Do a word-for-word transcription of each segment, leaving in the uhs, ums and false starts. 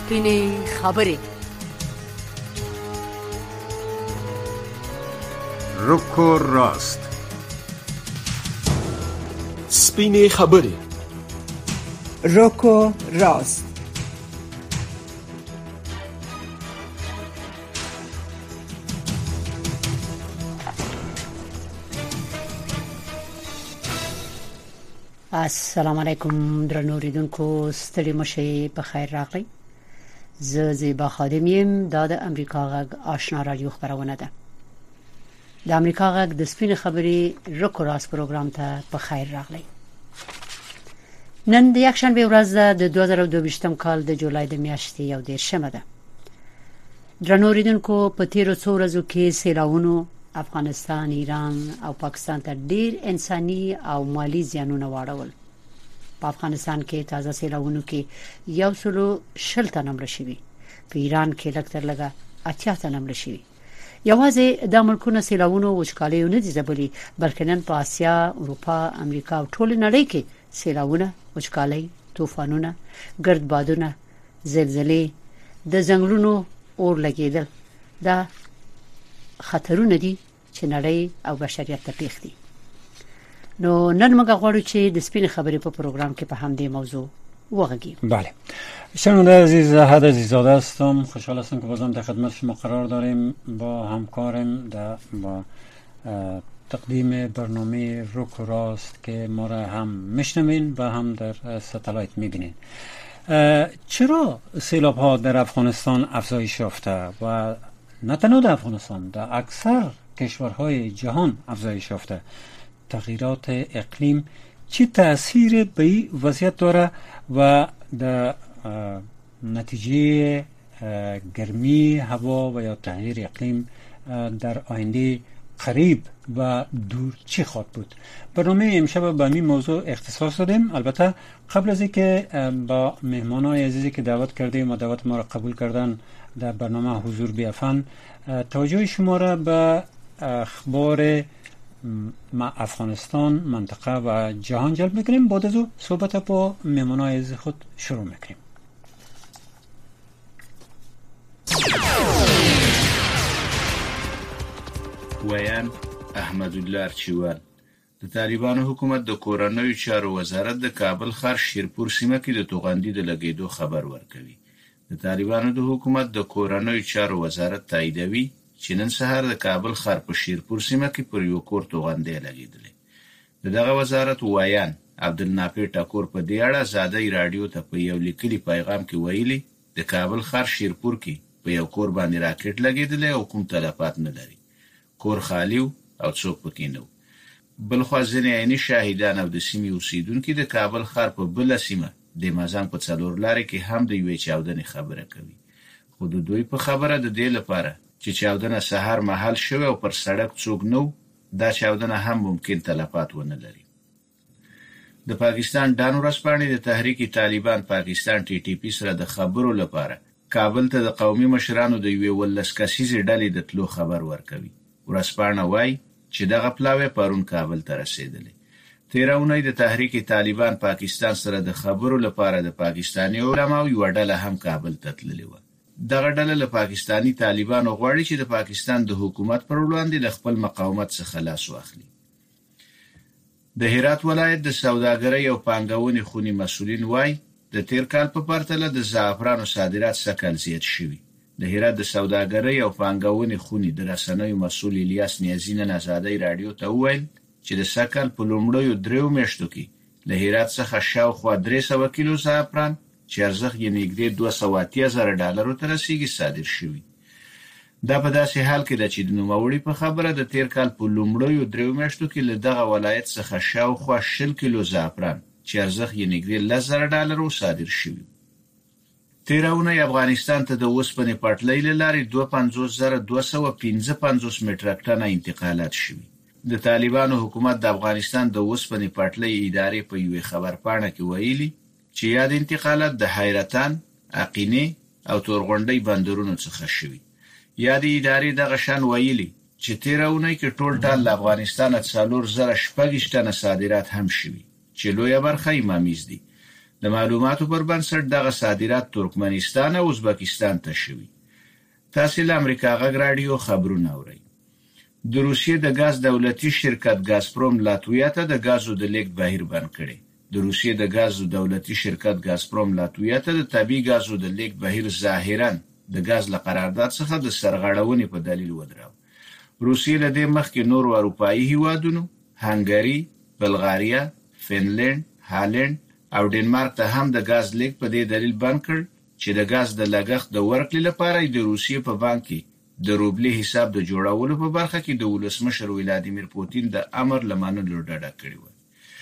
سپینې خبرې. روکو راست. سپینې خبرې. روکو راست. السلام علیکم درنو اوریدونکو، ستړي مشئ، په خیر راغلی. زه زیبا خادم یم. دا د امریکا غږ آشنا رادیو خبرونه ده. د امریکا غږ د سپینې خبرې روکو راست پروګرام ته په خیر راغلی. نن د یکشنبه ورځ ده، د دوه زره دوه ویشتم کال د جولای د میاشتې یو دېرشمه ده. درنو اوریدونکو، په تیرو څو ورځو کې سیلاوونو افغانستان، ایران او پاکستان ته ډیر انساني او مالی زیانونه واړول. په افغانستان کې تازه سیلاوونو کې یو سلو شل تنه مړه شوي، په ایران کې لږ تر لږه اتیا تنه مړه شوي. یوازې د ملکونو سیلاوونو وچکالي نه دي ځپلي، بلکې نن په اسیا، اروپا، امریکا او ټول نړۍ کې سیلاوونه، وچکالي، طوفانونه، ګرد بادونه، زلزلې، د ځنګلونو اور لګیدل دا خطرونه دي چې نړۍ او بشریت ته پیښ دي. نو نن موږ غواړو چې د سپینې خبرې په پروګرام کې په همدې موضوع وغږیږو. بله، شنونده عزیز، احد عزیزاده هستم. خوشحال هستم که بازم در خدمت شما قرار داریم با همکارم در با تقدیم برنامه روکو راست که ما را هم میشنوین و هم در ستلایت میبینین. چرا سیلاب ها در افغانستان افزایش یافته و نه تنها در افغانستان، در اکثر کشورهای جهان افزایش یافته؟ تغییرات اقلیم چه تأثیر به این وضعیت داره و در نتیجه گرمی هوا و یا تغییر اقلیم در آینده قریب و دور چی خواهد بود؟ برنامه امشب به این موضوع اختصاص دادیم. البته قبل از اینکه با مهمانای عزیزی که دعوت کردیم و دعوت ما را قبول کردن در برنامه حضور بیافن، توجه شما را به اخبار افغانستان، منطقه و جهان جلب میکنیم. بعد از او صحبت با مهمانای عزیز خود شروع میکنیم. ویان احمدالله ارچیوال د طالبانو حکومت د کورنیو چارو وزارت د کابل ښار شیرپور سیمه کې د توغندي د لګیدو خبر ورکوي. د طالبانو د حکومت د کورنیو چارو وزارت تاییدوي چې نن سهار د کابل ښار په شیرپور سیمه کې پر یو کور توغندي لګیدلې. د دغه وزارت ویان عبدالنافع ټکور په دې اړه ازادۍ رادیو ته په یو لیکلي پیغام کې ویلي د کابل ښار شیرپور کې په یو کور باندې راکټ لګیدلې او کوم تلفات نه لري. کور خالی او څوک پکې نه و. بلخوا ځینې عیني شاهدان او د سیمې اوسیدونکي د کابل ښار په بله سیمه د مازنګ په څلور لارې کې هم د یوې چاودنې خبره کوي. خو د دوی په خبره د دې لپاره چې چاودنه سهار مهال شوه او پر سړک څوک نو، دا چاودنه هم ممکن تلفات ونه لري. د پاکستان ډان ورځپاڼې د تحریک طالبان پاکستان ټي ټي پی سره د خبرو لپاره کابل ته د قومي مشرانو د یوې ولس کسیزې ډلې د تلو خبر ورکوي. ورځپاڼه وایي چې دغه پلاوی پرون کابل ته رسیدلې. تیره اونۍ د تحریک طالبان پاکستان سره د خبرو لپاره د پاکستاني علماو یوه ډله هم کابل ته تللې وه. دغه ډله له پاکستاني طالبانو غواړي چې د پاکستان د حکومت پر وړاندې د خپل مقاومت څخه لاس واخلي. د هرات ولایت د سوداګرۍ او پانګونې خونې مسؤلین وایي د تیر کال په پرتله د زعفرانو صادرات سکل زیات شوي. د هرات د سوداګرۍ او پانګونې خونې د رسنیو مسؤل الیاس نیازی نن ازادۍ رادیو ته وویل چې د سکل په لومړیو دریو میاشتو کې له هرات څخه شاوخوا درې سوه کیلو زعفران چې ارزښت یې نږدې دوه سوه اتیا زره ډالرو ته رسیږي صادر شوي. دا په داسې حال کې ده چې د نوموړي په خبره د تیر کال په لومړیو دریو میاشتو کې له دغه ولایت څخه شاوخوا شل کیلو زعفران چې ارزښت یې نږدې لس زره ډالرو صادر شوي. تیره اونۍ افغانستان ته د اوسپنې پټلۍ له لارې دوه پنځوس زره دوه سوه پنځه پنځوس مټریک ټنه انتقالات شوي. د طالبانو حکومت د افغانستان د اوسپنې پټلۍ ادارې په یوې خبرپاڼه کې ویلي چې یاد انتقالات د حیرتان، عقینې او تورغونډۍ بندرونو څخه شوي. یاد ادارې دغه شان ویلي چې تیره اونۍ کې ټول ټال له افغانستانه څلور زره شپږ ویشت ټنه صادرات هم شوي چې لویه برخه یې ممیز دي. د معلوماتو پر بنسټ دغه صادرات ترکمنستان او ازبکستان ته شوي. تاسو له امریکا غږ رادیو خبرونه اورئ. د روسیې د غاز دولتي شرکت غازپروم لاتویا ته د غازو د لیږد بهیر بند کړي. د روسیې د غازو دولتي شرکت غازپروم لاتویا ته د طبيعي غازو د لیږد بهیر ظاهراً د غاز له قرارداد څخه د سرغړونې په دلیل ودراو. روسیې له دې مخکې نور اروپایي هیوادونو هنګری، بلغاریا، فنلند، هالند او ډنمارک ته هم د غاز لیږد په دې دلیل بند کړ چې د غاز د لګښت د ورکړې لپاره د روسیې په بانک کې د روبلي حساب د جوړولو په برخه کې د ولسمشر ولادیمیر پوتین د امر لمنلو ډډه کړې و.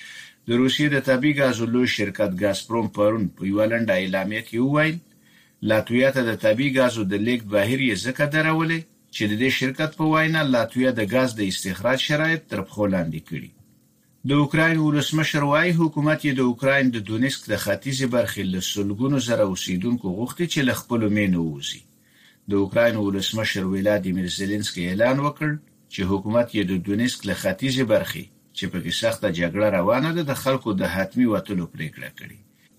د روسیې د طبيعي غازو لوی شرکت غازپروم پرون په یو لنډه اعلامیه کې وویل لاتویا ته د طبيعي غازو د لیږد بهیر یې ځکه درولې چې د دې شرکت په وینا لاتویا د غاز د استخراج شرایط تر پښو لاندې کړي. د اوکراین ولسمشر وايي حکومت یې د اوکراین د دونیسک د ختیځې برخې له سلګونو زره اوسیدونکو غوښتي چې له خپلو مینو ووځي. د اوکراین ولسمشر ولادیمیر زيلنسکي اعلان وکړ چې حکومت یې د دونیسک له ختیځې برخې چې په کې سخته جګړه روانه ده د خلکو د حتمی وټلو پریکړه کړې.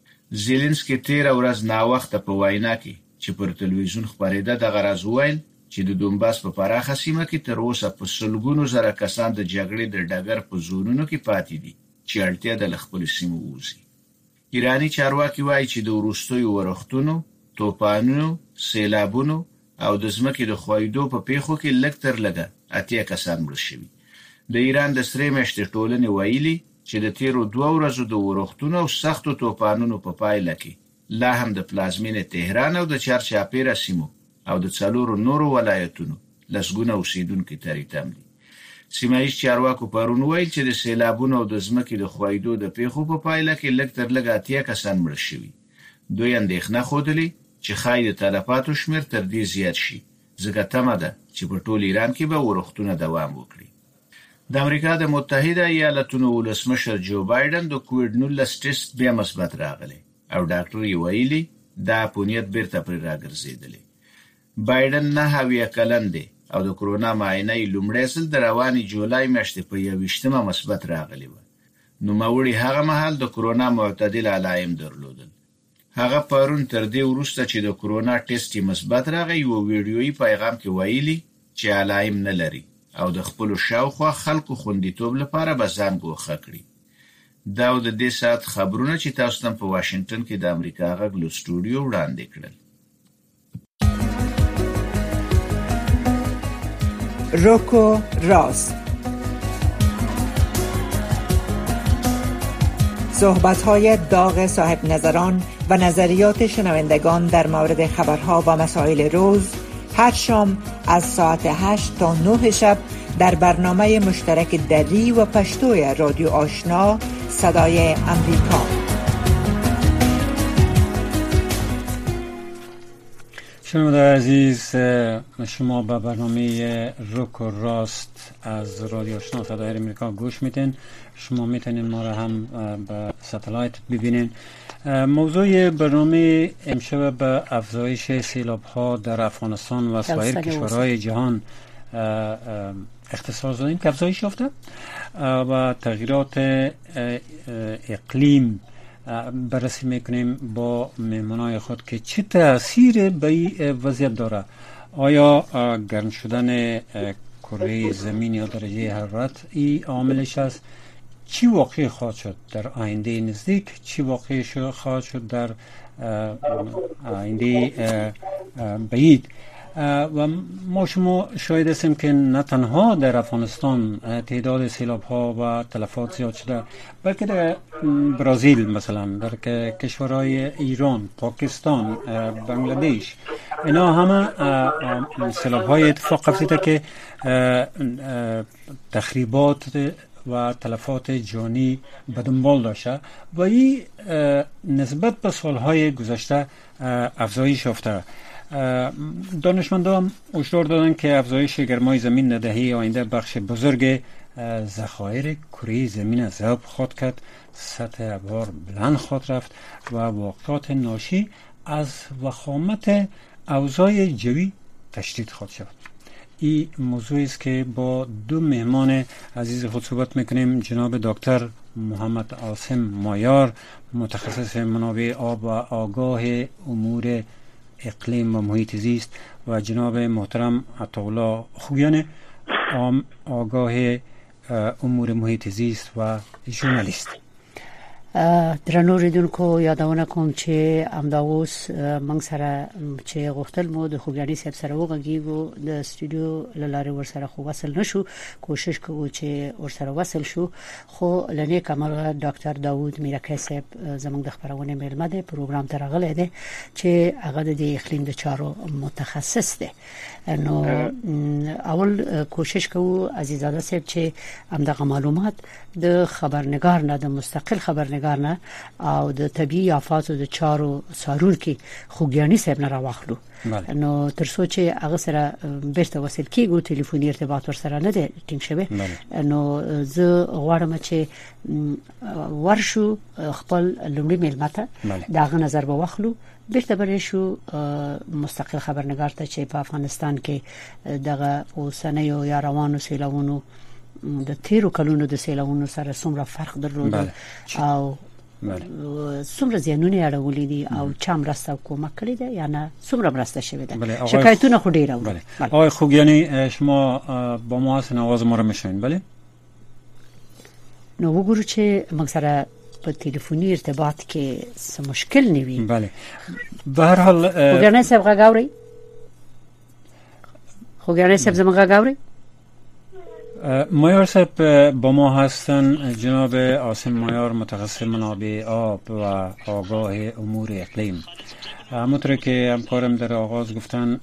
زيلنسکي تیر ورځ ناوخته په وینا کې چې پر تلویزیون خبرېده د غرض ویل چې د دومباس په پراخه سیمه کې تر اوسه په سلګونو زره کسان د جګړې د ډګر په زونونو کې پاتې دي چې اړتیا ده له خپل سیمو ووځي. ایرانی چارواکي وایي چې د وروستیو ورښتونو، توپانونو، سیلابونو او د ځمکې د ښویېدو په پیښو کې لږ تر لږه اتیا کسان مړه شوي. د ایران د سرې میاشتې ټولنې ویلي چې د تیرو دوه ورځو د ورښتونو او سختو توپانونو په پایله کې لا هم د پلازمینې تهران او د چارچاپیره سیمو او د څلورو نورو ولایتونو لسګونه اوسیدونکي تریتم دي. سیمایي چارواکو پرون ویل چې د سیلابونو او د ځمکې د ښویېدو د پیښو په پایله کې لږ تر لږه اتیا کسان مړه شوي. دوی اندېښنه ښودلې چې ښایي د تلفاتو شمېر تر دې زیات شي ځکه تمه ده چې په ټول ایران کې به ورښتونه دوام وکړي. د امریکا د متحده ایالاتونو ولسمشر جو بایدن د کووډ نولس ټیسټ بیا مثبت راغلی او ډاکټر یې ویلي دا پونیت بیرته پرې راګرځېدلی. بایدن نه اویا کلن دی او د کرونا معاینه یې لومړی ځل د روانې جولای میاشتې په یوویشتمه مثبت راغلی وه. نوموړي هغه مهال د کرونا معتدل علایم درلودل. هغه پرون تر دې وروسته چې د کرونا ټیسټ مثبت راغی یو ویډیویي پیغام کې ویلي چې علایم نه لري او د خپل شاوخوا خلکو خوندیتوب لپاره به ځان ګوښه کړي. دا د دې ساعت خبرونه چې تاسو ته په واشنگټن کې د امریکا غږ له سټوډیو وړاندې کړل. روکو راست، صحبت‌های داغ صاحب نظران و نظریات شنوندگان در مورد خبرها و مسائل روز هر شام از ساعت هشت تا نه شب در برنامه مشترک دری و پشتوی رادیو آشنا صدای امریکا. شنونده عزیز، شما به برنامه روک و راست از رادیو آشنا صدای امریکا گوش میدین. شما میتونین ما را هم به ستلایت ببینین. موضوع برنامه امشب به افزایش سیلاب ها در افغانستان و سایر کشورهای جهان اختصاص دادیم که افزایش یافته و تغییرات اقلیم بررسی میکنیم با مهمانای خود که چه تأثیر به این وضعیت داره. آیا گرم شدن کره زمین یا درجه حرارت این عاملش است؟ چی واقع خواهد شد در آینده نزدیک؟ چی واقع خواهد شد در آینده بعید؟ و ما شما شاهد هستیم که نه تنها در افغانستان تعداد سیلاب ها و تلفات زیاد شده، بلکه در برزیل مثلا، در کشورهای ایران، پاکستان، بنگلادش، اینا همه سیلاب های اتفاق افتاده که تخریبات و تلفات جانی به دنبال داشته و این نسبت به سالهای گذشته افزایش یافته. دانشمندان هشدار دادند که افزایش گرمای زمین در دهه آینده بخش بزرگ ذخایر کره زمین ذوب خواهد کرد، سطح ابار بلند خواهد رفت و واقعات ناشی از وخامت اوضاع جوی تشدید خواهد شد. این موضوعی است که با دو مهمان عزیز خود صحبت میکنیم. جناب دکتر محمد عاصم مایار، متخصص منابع آب و آگاه امور اقلیم و محیط زیست، و جناب محترم عطاالله خوگیان، آگاه امور محیط زیست و ژورنالیست. درنو ریدونکو یادونه کوم چې امداوس موږ سره چې غوښتل مو د خوګیانی صاحب سره وغږیږو د استودیو لاره ور سره خو وصل نشو، کوشش کوو چې ور سره وصل شو، خو لنی کمال ډاکټر داوود میرکه صاحب زموږ د خبرونه میلمه ده پروګرام ته راغلی دی چې هغه د اقلیم د چارو متخصص دی. نو اول کوشش کوو عزیزاده صاحب چې همدغه معلومات د خبرنگار نه، د مستقل خبرنگار نه او د طبيعي آفات د چارو سارونکي خوګیانی صاحب نه راوخلو. نو تر څو چې هغه سره بیرته وصل کیږي ټلیفوني ارتباط ور سره نه دی ټینګ شوی، نو زه غواړم چې ورشو خپل لومړی میلمته دغه نظر به واخلو، بیرته بری شو مستقل خبرنگار ته چې په افغانستان کې دغه اوسنیو یا روانو سیلاونو د تیرو کلونو د سیلاونو سره څومره فرق درلود او څومره زیانونه اړولې دي او چا مرسته کومک کړې ده یا نه څومره مرسته شوې ده. شکایتونه خو ډیر و. آقای خوگیانی شما با ما هستین، آواز ما رو میشنوین؟ بله. نو وګورو چې موږ سره په ټلیفوني ارتباط کې څه مشکل نه وي. بله. به هر حال خوګیانی صاحب غاوري خوګیانی صاحب زما غاوري مایار صاحب با ما هستن. جناب عاصم مایار متخصص منابع آب و آگاه امور اقلیم. همونطور که همکارم در آغاز گفتن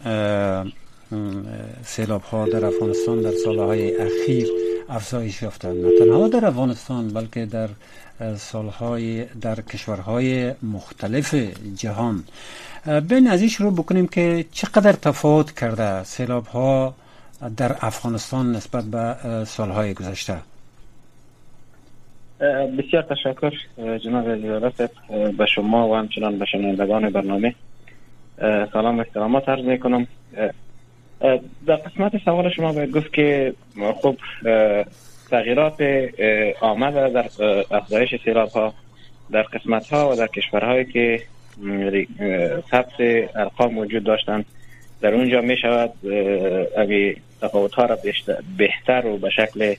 سیلاب ها در افغانستان در سالهای اخیر افزایش یافته، نه تنها در افغانستان بلکه در سالهای در کشورهای مختلف جهان. بین از این شروع بکنیم که چقدر تفاوت کرده سیلاب ها در افغانستان نسبت به سالهای گذشته. بسیار تشکر جناب عزیزاده به شما و همچنان به شنوندگان برنامه سلام و احترامات عرض میکنم. در قسمت سوال شما باید گفت که خب تغییرات آمده در افزایش سیلاب ها در قسمت ها و در کشورهایی که ثبت ارقام وجود داشتند در اونجا می شود اگه تفاوت ها را بهتر و به شکل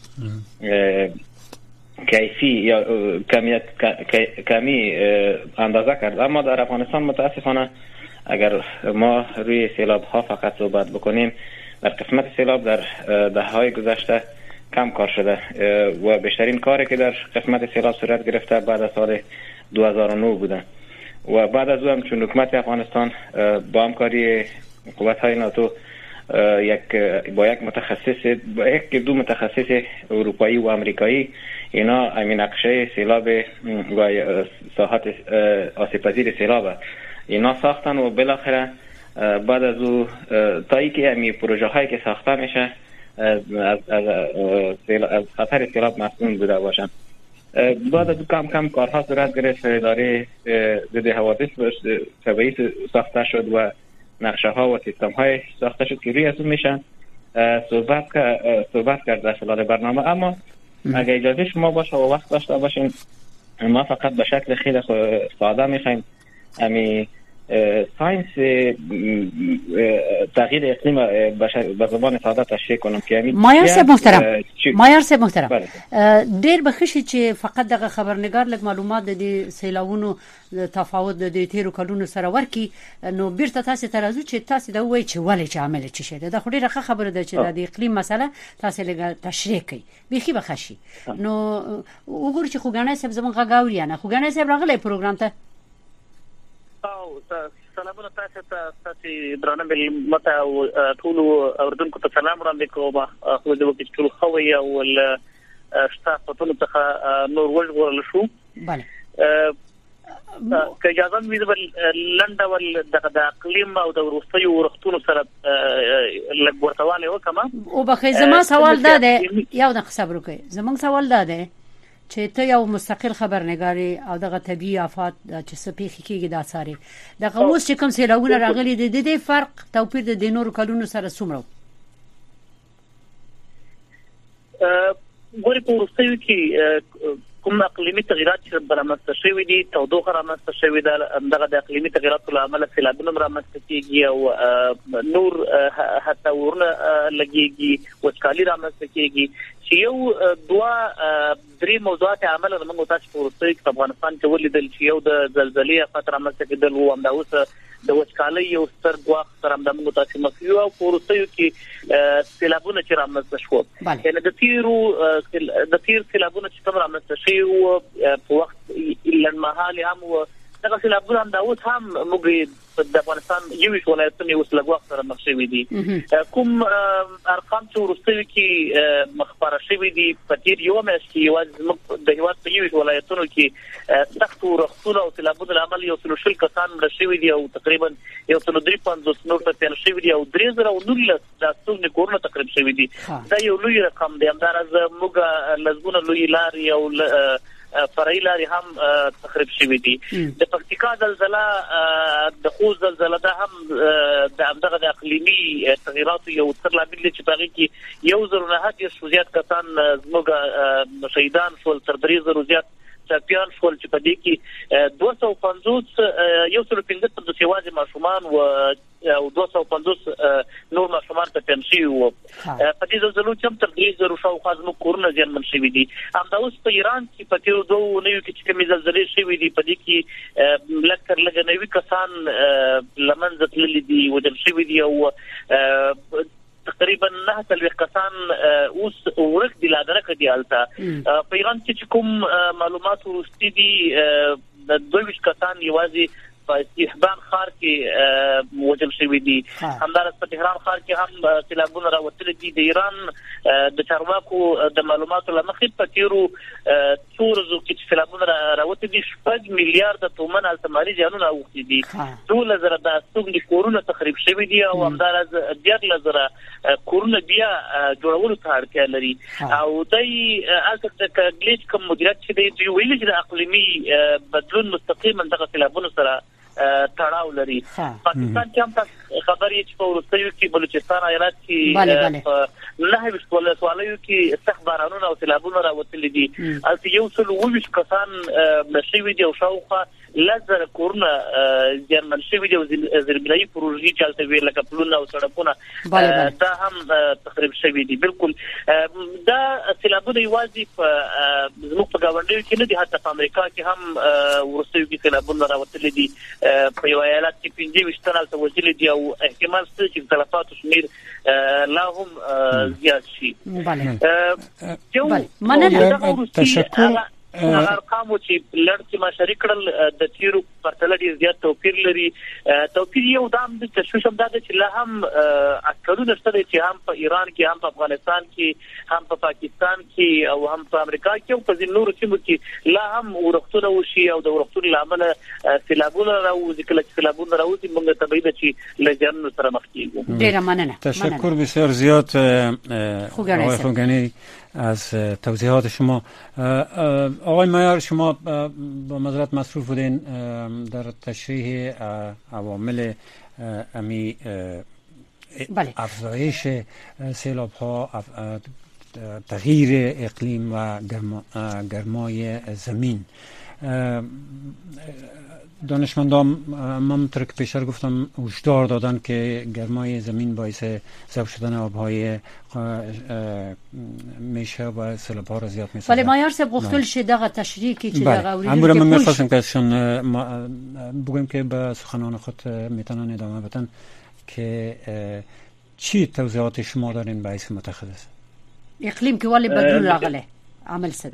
کیفی یا کمیت کمی اندازه کرد. اما در افغانستان متاسفانه اگر ما روی سیلاب ها فقط صحبت بکنیم، در قسمت سیلاب در دهه های گذشته کم کار شده و بیشترین کاری که در قسمت سیلاب صورت گرفته بعد از سال دو هزار و نه بوده و بعد از اون چون حکومت افغانستان با همکاری قوت‌های ناتو یک با یک متخصص با یک دو متخصص اروپایی و آمریکایی اینا همین نقشه سیلاب و ساحات آسیب‌پذیر سیلاب اینا ساختن و بالاخره بعد از او تا اینکه همین پروژه هایی که ساخته میشه از از از خطر سیلاب مسئول بوده باشن. بعد از کم کم کارها صورت گرفت، اداره ضد حوادث طبیعی ساخته شد و نقشه ها و سیستم های ساخته شد که روی از اون میشن صحبت صحبت کرد در خلال برنامه. اما اگه اجازه شما باشه و وقت داشته باشین، ما فقط به شکل خیلی ساده میخوایم امی ساینس تغییر اقلیم به زبان ساده تشریح کنم که همین مایار صاحب محترم مایار صاحب محترم ډیر بخښي چې فقط دغه خبرنگار لږ معلومات د دې سیلاونو تفاوت د دې تیرو کلونو سره ورکی، نو بیرته تاسو ترازو چې تاسو دا وایي چې ولې چې عامل چی شه د خوري رخه خبره ده چې د اقلیم مسله تاسو لږ تشریح کړئ بيخي بخښي. نو وګورئ چې خوګانای صاحب زمونږ غاوري نه خوګانای صاحب راغلی پروګرام ته. او سلامونه تاسو ته تاسو درانه ملت او ټول اوردونکو ته سلام وړاندې کوم. خو د وکیل ټول خوي او شتاف ټول ته نور وژغورل شو. bale که اجازه مې د لنډ ول د اقلیم او د وروستي ورختونو سره لږ ورتواله وکم. او بخې زما سوال دا ده یو د صبر وکړئ. زمونږ سوال دا ده چې ته یو مستقل خبرنگاري او دغه طبيعي آفات چې سپېخي کېږي دا ساري دغه اوس چې کوم سیلاونه راغلي د دې فرق توپیر د نورو کلونو سره څومره؟ ګوري په وروستیو کې کوم اقلیمي تغیرات چې رامنځته شوي دي تودوخه رامنځته شوې ده دغه د اقلیمي تغیراتو له امله سیلابونه رامنځته کېږي او نور حتی ورونه لګېږي وچکالي رامنځته کېږي چې یو دوه درې موضوعات عمله موږ تاسو په وروستیو کې په افغانستان کې ولیدل چې یو د زلزلې افت رامنځته کېدل و همدا اوس د وچکالۍ یو ستر ګواښ سره همدا موږ تاسو مخ یو او په وروستیو کې سیلابونه چې رامنځته شول یعنې د تیرو د تیر سیلابونه چې کوم رامنځته شوي وو په وخت لنډمهالي هم وو دغه سیلابونه همدا اوس هم موږ د افغانستان یویشت ولایتونه اوس له ګواښ سره مخ شوي دي کوم ارقام چې وروستیو کې مخبره شوي دي په تیر یوه میاشت کې یوازې زموږ د هېواد په یویشت ولایتونو کې سخت ورښتونه او سیلابونو له امله یو سلو شل کسان مړه شوي دي او تقریبا یو سلو درې پنځوس نور ټپیان شوي دي او درې زره او نولس د ستونزې کورونه تقریب شوي دي دا یو لوی رقم دی همداراز موږ لسګونه لویې لارې او فرعي لارې هم تخریب شوي دي د پکتیکا زلزله د خوست زلزله ده هم د همدغه د اقلیمي تغیراتو یو ستر لامل دی چې په هغې کې یو زر نهه دېرش زیات کسان زموږ شهیدان شول تر درې زرو زیات ټپیان شول چې په دې کې دوه سوه پنځوس یو سلو پنځه پنځوس یوازې ماشومان و او دوه سوه پنځوس نور ماشومان ټپیان شوي وو په دې زلزلو کې هم تر درې زرو شاوخوا زموږ کورونه زیانمن شوي دي همدا اوس په ایران کې په تېرو دوو اونیو کې چې کومې زلزلې شوي دي په دې کې لږ تر لږه نوي کسان له منځه تللي دي وژل شوي دي او تقریبا نه څلوېښت کسان اوس ورک دي لا درکه دي هلته په ایران کې چې کوم معلومات وروستي دي دوه ویشت کسان یوازې په استحبان ښار کې وژل شوي دي همداراز په تهران ښار کې هم سیلابونه راوتلي دي د ایران د چارواکو د معلوماتو له مخې په تېرو څو ورځو کې چې سیلابونه راوتلي دي شپږ میلیارده تومن هلته مالي زیانونه اوښتي دي دولس زره د استوګنې کورونه تخریب شوي دي او همداراز دیارلس زره کورونه بیا جوړولو ته اړتیا لري او دی هلته د کږلېچ کوم مدیریت چې دی دوی ویلي چې د اقلیمي بدلون مستقیما دغه سیلابونو سره تړاو لري پاکستان کې هم خبرې چې په وروستیو کې بلوچستان ایالت کې په نهه ویشت ولسوالیو کې سخت بارانونه او سیلابونه راوتلي دي هلته یو سل اووه ویشت کسان مړه شوي دي او شاوخوا لس زره کورونه زیانمن شوي دي او زیربنایي پروژې چې هلته وي لکه پلونه او سړکونه دا هم تخریب شوي دي بالکل دا سیلابونه یوازې په زموږ په ګاونډیو کې نه دي حتی په امریکا کې هم وروستیو کې سیلابونه راوتلي دي په یو ایالت کې پنځه ویشت تن هلته وژلي دي او احتمال شته چې تلفاتو شمېر لا هم زیات شي تشکر هغه ارقامو چې لړ کې ما شریک کړل د تیرو پرتله ډېر زیات توپیر لري توپیر یو دام د تشویش هم دا دی چې لا هم اټکلونه شته دی چې هم په ایران کې هم په افغانستان کې هم په پاکستان کې او هم په امریکا کې او په ځینو نورو سیمو کې لا هم ورښتونه وشي او د ورښتونو له امله سیلابونه راوځي کله چې سیلابونه راوځي موږ طبیعي ده چې له زیانونو سره مخ کېږو ډېره مننه تشکر بسیار زیاد آقای خوگانی از توضیحات شما. آقای معیار شما با معذرت مصروف بودین در تشریح عوامل امی افزایش سیلاب ها تغییر اقلیم و گرمای زمین دانشمندان همونطور که پیشتر گفتم هشدار دادن که گرمای زمین باعث ذوب شدن آبهای میشه و سیلاب‌ها را زیاد می‌سازه. ولی مایار صاحب گفتل شه دغه تشریحی که دغه اوریدل امروز من می‌خواستم که ازشون بگم که به سخنان خود میتونن ادامه بدن که چی توضیحات شما دارین باعث متخصص اقلیم که ولی بدلون راغله عمل سده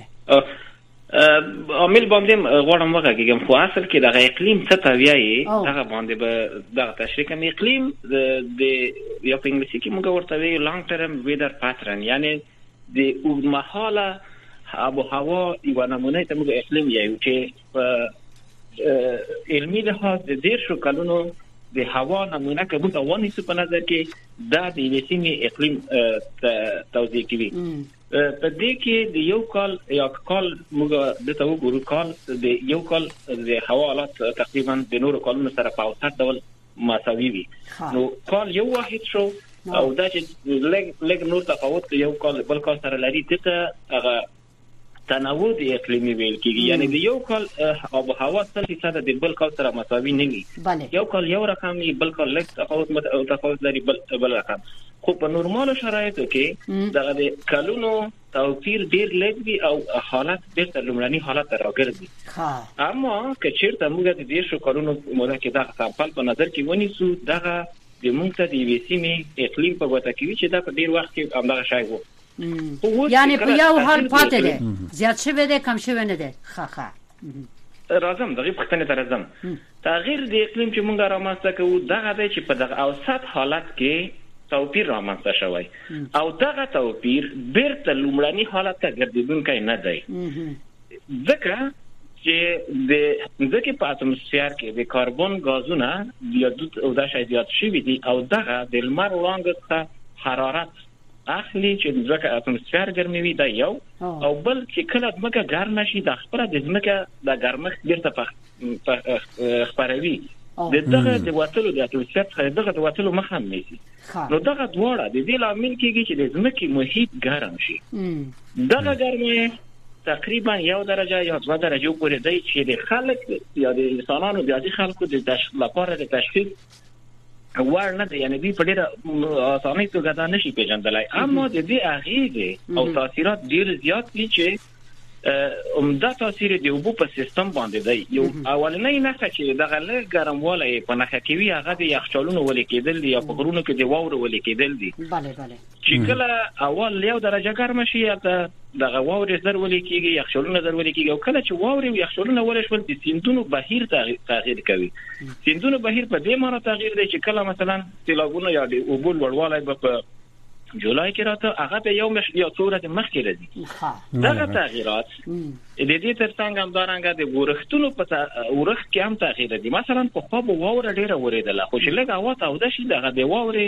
عامل باندې غواړم وګورم خو اصل کې د اقلیم څه ته وایي هغه باندې به د تشریح کوم اقلیم د یو په انګلیسي کې موږ ورته وایو لانګ ټرم ویدر پاترن یعنی د اوږدمهاله آب و هوا یو نمونه ته موږ اقلیم یایو چې په علمي لحاظ د ډېر شو کلونو د هوا نمونه که موږ ونیسو په نظر کې دا د یوې سیمې اقلیم توضیح کوي په دې کې د یو کال یا کال موږ د تو ګورو کال د یو کال د هوا حالات تقریبا د نورو کالونو سره په اوسط ډول مساوي وي نو کال یو واحد شو او دا چې لګ لګ نور تفاوت یو کال بل کال سره لري ته هغه تنوع د اقلیمي ویل کیږي یعنی د یو کال آب و هوا سل فیصد د بل کال سره مساوي نه وي یو کال یو رقم وي بل کال لږ تفاوت تفاوت لري بل بل رقم خو په نورمال شرایطو کې دغه د کلونو توپیر ډیر لږ وي او حالت بیرته لومړني حالت ته راګرځي اما که چیرته موږ د دې شو کلونو موده کې دغه سامپل په نظر کې ونیسو دغه د موږ ته د وی سیمې اقلیم په وته کې چې دا په ډیر وخت کې همدغه شای وو یعنی په یو حال پاتې ده زیات شوه ده کم شوه نه ده ښه ښه راځم دغه پښتنه ته راځم تغییر د اقلیم چې موږ رامنځته کوو دغه دی چې په دغه اوسط حالت کې توپیر رامنځته شوی او دغه توپیر بیرته لومړني حالت ته ګرځېدونکی نه دی ځکه چې د ځکه په اتموسفیر کې د کاربن غازونه زیات او د شای زیات شوي دي او دغه د لمر وړانګو ته حرارت اخلي چې ځکه اتموسفیر ګرموي دا یو او بل چې کله ځمکه ګرم شي د خپل د ځمکه د ګرمښت بیرته په خبروي د دغه د وټلو د اتموسفیر څخه دغه د وټلو مخه نیسي نو دغه دواړه د دې لامل کېږي چې د ځمکې محیط ګرم شي دغه ګرمي تقریبا یو درجه یا دوه درجه پورې دی چې د خلک یا د انسانانو د عادي خلکو د تشخیص لپاره د تشخیص وړ نه دی یعنی دوی په ډیره اسانۍ توګه دا نشي پیژندلای اما د دې اغیزه او تاثیرات ډیر زیات دي چې عمده تاثیر دی اوبو په سیستم باندې دی یو اولنۍ نښه چې دغه لږ ګرموالی په نښه کوي هغه د یخچالونو ولې کېدل دي یا په غرونو کې د واورو ولې کېدل دي بله بله چې کله اول یو درجه ګرمه شي یا دغه واورې زر ولې کېږي یخچالونه زر ولې کېږي او کله چې واورې او یخچالونه ولې شول د سیندونو بهیر تغییر کوي سیندونو بهیر په دې معنی تغییر دی چې کله مثلا سیلابونه یا د اوبو لوړوالی به په جولای کې راته هغه به یو مش یا څوره مخکې راځي دغه تغییرات د دې ترڅنګ هم دارنګه د ورښتونو په ورښت کې هم تغییر دي مثلا په خو به واوره ډیره ورېدله خو چې لږ هوا تاوده شي دغه د واورې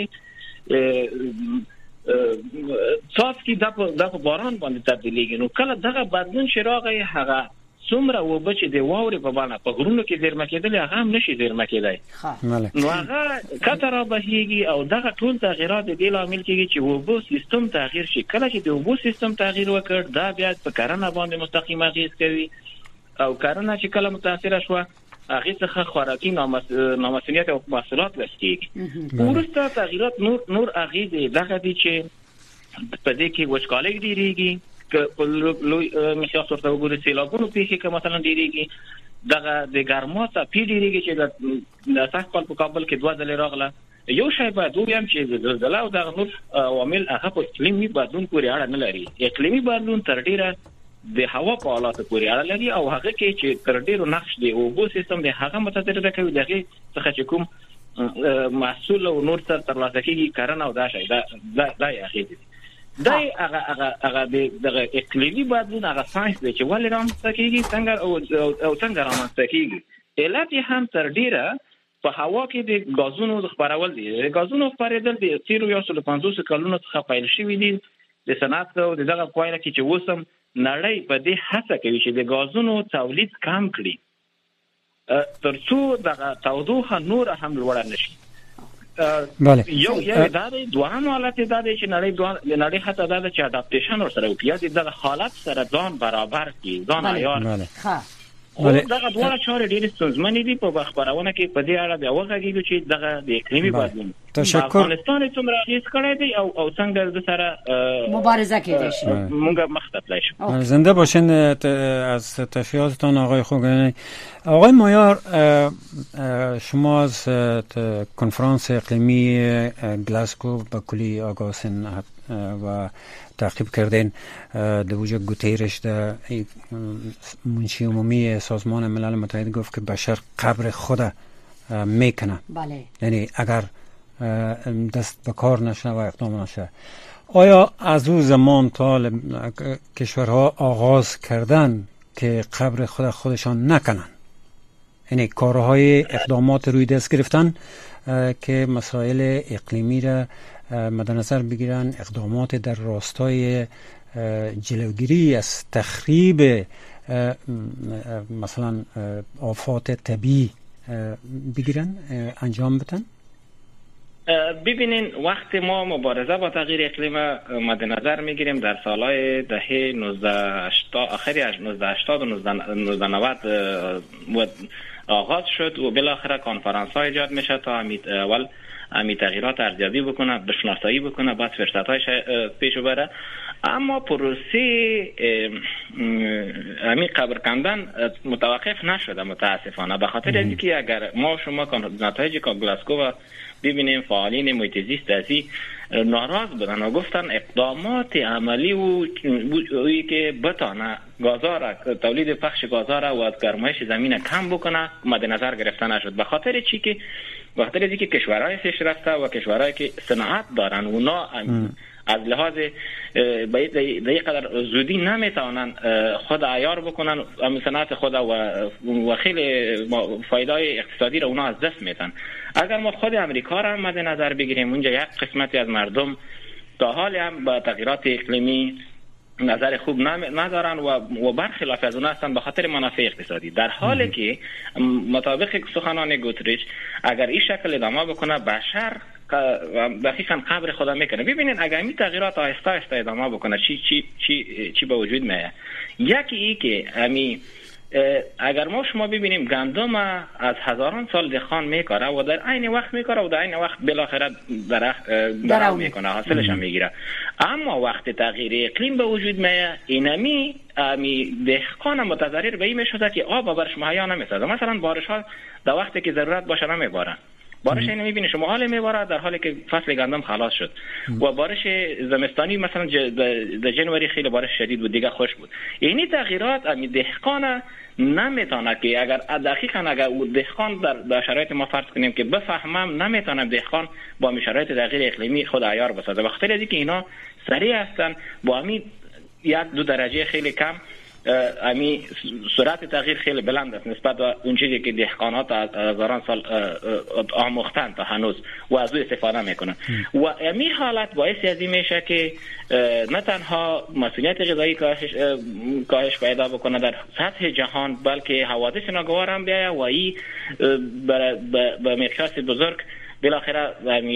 څاڅ کې د باران باندې تبدیلیږي نو کله دغه بدلون چې راغی هغه څومره اوبه چې د واورې په بڼه په غرونو کې زیرمه کېدل هغه هم نشي زیرمه کېدای نو هغه کته را بهیږي او دغه ټول تغییرات د دې لامل کېږي چې اوبو سیستم تغییر شي کله چې د اوبو سیستم تغییر وکړ دا بیا په کرنه باندې مستقیم اغیز کوي او کرنه چې کله متاثره شوه هغه څخه خوراکي نامسؤلیت او محصولات لسکیږي ورسته تغییرات نور نور اغیز دغه دي چې په دې کې وچکالي ډیریږي که په لوی مخاص ورته وګورئ سیلابونو پیښې که مثلا ډیریږي دغه د ګرما څپې ډیریږي چې د سخت په کابل کې دوه ځلې راغله یو شی باید ویم چې د زلزلې او دغه نور عوامل هغه په اقلیمي بدلون پورې اړه نه لري اقلیمي بدلون تر ډیره د هوا په حالاتو پورې اړه لري او هغه کې چې تر ډیرو نقش دی اوبو سیستم د هغه متأثر کوي دغه څخه چې کوم محصول او نور ترلاسه کیږي کرنه او دا شی دا دا یې دي دای هغه هغه هغه د اقلیمي بدلون هغه ساينس دی چې ولې رامنځته کیږي څنګه او څنګه رامنځته کیږي علت هم تر ډیره په هوا کې د غازونو خبرول دي غازونو خبرېدل د تیرو یو سل پنځوس کلونو څخه پیل شوی دي د صنعت او دغه پایله کې چې وسم نړۍ په دې هڅه کوي چې د غازونو تولید کم کړي ترڅو دغه تودوخه نور هم لوړ نشي بله یو یو دا دی دوهم حالت دا دی چې نړۍ دوه نړۍ حتی دا چې اډاپټیشن ورسره وکړي د حالت سره ځان برابر کړي ځان عیار ها خو دغه دوه چارې ډېرې ستونزمنې دي په خبرونه کې په دې اړه بیا وغږیږو چې دغه د اقلیمي بدلون تشکر افغانستان څومره هیڅ کړی دی او او څنګه د سره مبارزه کېدای شي مونږ مخ ته تلای شو زنده باشین از تشریفاتتان آقای خوگانی آقای مایار شما از کنفرانس اقلیمی گلاسگو به کلی آگاهین و تعقیب کردین در وجود گوتیرش در منشی عمومی سازمان ملل متحد گفت که بشر قبر خود میکنه بله یعنی اگر دست به کار نشه و اقدام نشه آیا از او زمان تا کشورها آغاز کردن که قبر خود خودشان نکنن یعنی کارهای اقدامات روی دست گرفتن که مسائل اقلیمی را مد نظر بگیرن اقدامات در راستای جلوگیری از تخریب مثلا آفات طبیعی بگیرن انجام بدن ببینین وقتی ما مبارزه با تغییر اقلیم مد نظر میگیریم در سالهای دهه نوزده هشتاد آخری نوزده هشتاد و نوزده نود آغاز شد و بالاخره کنفرانس ها ایجاد میشه تا امید اول امی تغییرات ارزیابی بکنه، بشناسایی بکنه، بعد فرصت هایش پیش بره. اما پروسه امی قبر کندن متوقف نشده متاسفانه، به خاطر اینکه اگر ما شما نتایج گلاسگو ببینیم فعالین محیط زیست ازی ناراض بودن و گفتن اقدامات عملی و که بتانه گازا را تولید پخش گازا را و از گرمایش زمین کم بکنه مد نظر گرفته نشد. به خاطر چی که به خاطر اینکه کشورهای پیشرفته و کشورهایی که صنعت دارن اونا از لحاظ به یک قدر زودی نمیتونن خود عیار بکنن صنعت خود و خیلی فایده اقتصادی را اونا از دست میدن. اگر ما خود امریکا را مد نظر بگیریم، اونجا یک قسمتی از مردم تا حال هم با تغییرات اقلیمی نظر خوب ندارن و و برخلاف از اون هستن به خاطر منافع اقتصادی، در حالی که مطابق سخنان گوتریش اگر این شکل ادامه بکنه بشر دقیقاً قبر خدا میکنه. ببینید اگر این تغییرات آهسته آهسته ادامه بکنه چی چی چی چی به وجود میاد. یکی ای که امی اگر ما شما ببینیم گندم از هزاران سال دهقان میکاره و در عین وقت میکاره و در عین وقت بالاخره درخت درو میکنه، حاصلش هم میگیره. اما وقت تغییر اقلیم به وجود میاد اینمی امی دهقان متضرر به این میشده که آب برش مهیا نمیسازه. مثلا بارش ها در وقتی که ضرورت باشه نمیباره، بارش اینو میبینی شما حال میباره در حالی که فصل گندم خلاص شد و بارش زمستانی مثلا در جنوری خیلی بارش شدید بود دیگه خوش بود. اینی تغییرات امی دهقان نمیتونه که اگر دقیقاً اگر دهقان در, در شرایط ما فرض کنیم که بفهمم نمیتونه دهقان با شرایط تغییر اقلیمی خود عیار بسازه. به خاطر اینکه اینا سریع هستن با امی یک دو درجه خیلی کم امی سرعت تغییر خیلی بلند است نسبت به اون چیزی که دهقانات از هزاران سال آموختن تا هنوز و از او استفاده میکنن و امی حالت باعث از این میشه که نه تنها مسئولیت غذایی کاهش کاهش پیدا بکنه در سطح جهان بلکه حوادث ناگوار هم بیاید و این به مقیاس بزرگ بالاخره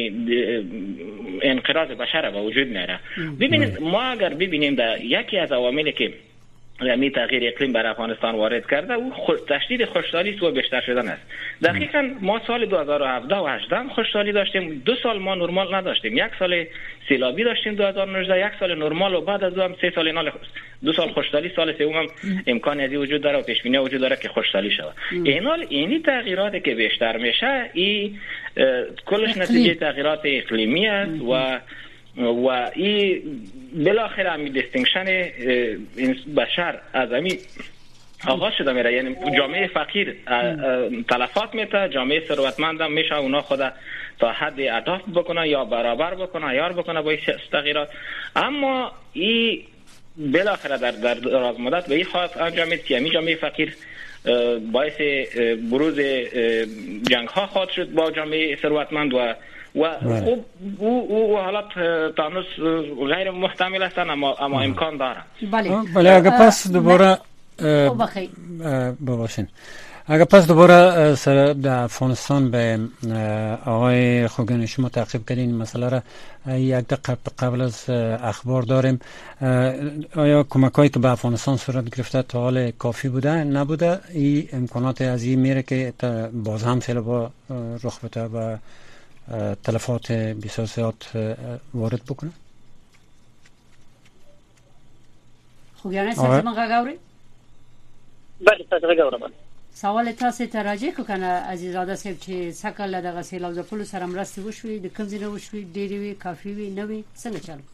انقراض بشر به وجود میاره. ببینید ما اگر ببینیم در یکی از عواملی که یعنی تغییر اقلیم بر افغانستان وارد کرده او تشدید خشکسالی و بیشتر شدن است. دقیقاً ما سال دو هزار و هفده و هجده خشکسالی داشتیم، دو سال ما نرمال نداشتیم، یک سال سیلابی داشتیم دو هزار و نوزده، یک سال نرمال و بعد از اون سه سال نال دو سال خشکسالی، سال سوم هم امکان ازی وجود داره و پیش بینی وجود داره که خشکسالی شود. اینال اینی تغییراتی که بیشتر میشه این کلش نتیجه تغییرات اقلیمی است و و این بالاخره همی دیستینکشن بشر از همی آغاز شده میره. یعنی جامعه فقیر تلفات میته، جامعه ثروتمند هم میشه اونا خود تا حد اداپت بکنه یا برابر بکنه یار بکنه با این تغییرات. اما این بالاخره در در دراز مدت به این خواهد انجامید که همی جامعه فقیر باعث بروز جنگ ها خواهد شد با جامعه ثروتمند و و خوب او او حالات تانوس غیر محتمل هستن اما اما امکان داره. بله بله اگر پس دوباره بباشین اگر پس دوباره سر در افغانستان به آقای خوگان شما تعقیب کردین مسئله را یک دقیقه قبل از اخبار داریم. آیا کمکایی که به افغانستان صورت گرفته تا حال کافی بوده نبوده؟ این امکانات از این میره که باز هم سیلاب رخ بده و تلفات بسیار زیاد وارد بکنه؟ خوگیانه سرزمان غاوری؟ بله تاسو غاورم. سوال تاسو ته راځي کو کنه عزیزاده صاحب چې سکل دغه سیلاب ځپلو سره مرستې وشوي د کوم ځای نه وشوي ډېرې وي کافي وي نه وي څنګه چالو؟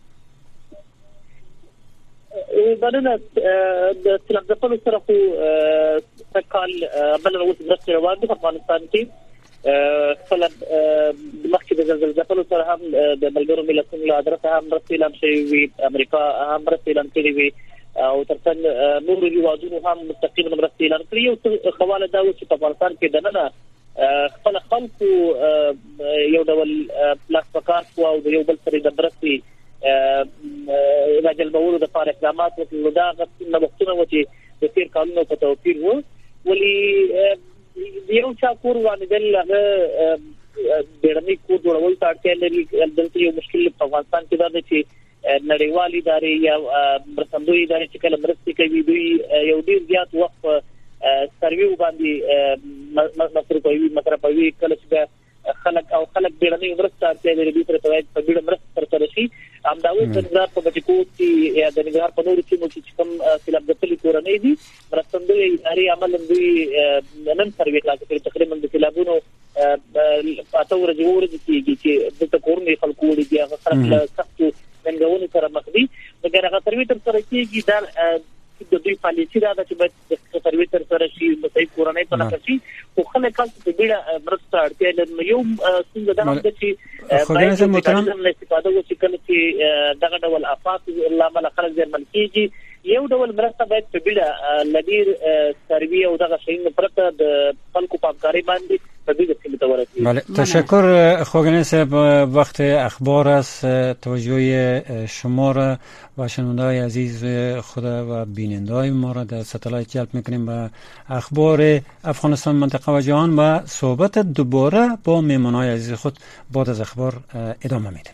بلنه د سیلاب ځپلو سره خو سکل بلنه اوس مرستې روان دي په افغانستان کې. خپل د مخکې د زلزلې ځپلو سره هم د ملګرو ملتونو له ادرسه هم مرستې اعلان شوې وي، امریکا هم مرستې اعلان کړې وي او ترڅنګ نورو هیوادونو هم مستقیما مرستې اعلان کړې. یو خواله دا و چې په افغانستان کې دننه خپل خلکو یو ډول پلاس پکار او د یو بل سره د مرستې راجلبولو دپاره اقدامات وکړو. دا هغه وختونه و چې د تېر کلونو په توپیر و، ولې یو چا کور وانېدل هغه بیړني کور جوړول ته اړتیا لري. دلته یو مشکل په افغانستان کې دا دی چې نړیوال ادارې یا مرستندوی ادارې چې کله مرستې کوي دوی یو ډیر زیات وخت سروي باندې مصرفوي مصرفوي کله چې خلک او خلک بیړني مرسته اړتیا لري دوی تر توای په بیړه مرسته ترسره شي. همداوی د نظر په بچو کې یا د نظر په نورو کې چې کوم سیلاب ځپلي کورنۍ دي مرستندوی ادارې عمل دوی نن سروي کلاس کې تقریبا د سیلابونو اته ورځې ورځې کېږي چې د کورنۍ خلکو لري دي هغه خلک سختو څنګهونه سره مخ دي. مګر هغه سروي تر سره کېږي دا د دوی پالیسي دا چې باید د سروي تر سره شي د صحیح کورنۍ په لکه شي خو خلک خلک په بیړه مرسته اړتیا لري. یو څنګه دا هم چې باید د محترم استفاده وشي کله چې دغه ډول آفات لامل خلک ځمن کېږي. یو ډول مرسته باید په بیړه لدیر سروي او دغه شین پرته د خلکو په همکاري باندې په بیړه سیمه ته ورسیږي. بله تشکر خوگنه صاحب. وقت اخبار است. توجه شما را و شنونده‌های عزیز خدا و بیننده‌های ما را در ستلایت جلب می‌کنیم به اخبار افغانستان منطقه و جهان و صحبت دوباره با مهمان‌های عزیز خود بعد از اخبار ادامه میدیم.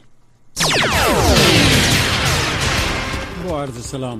با عرض سلام.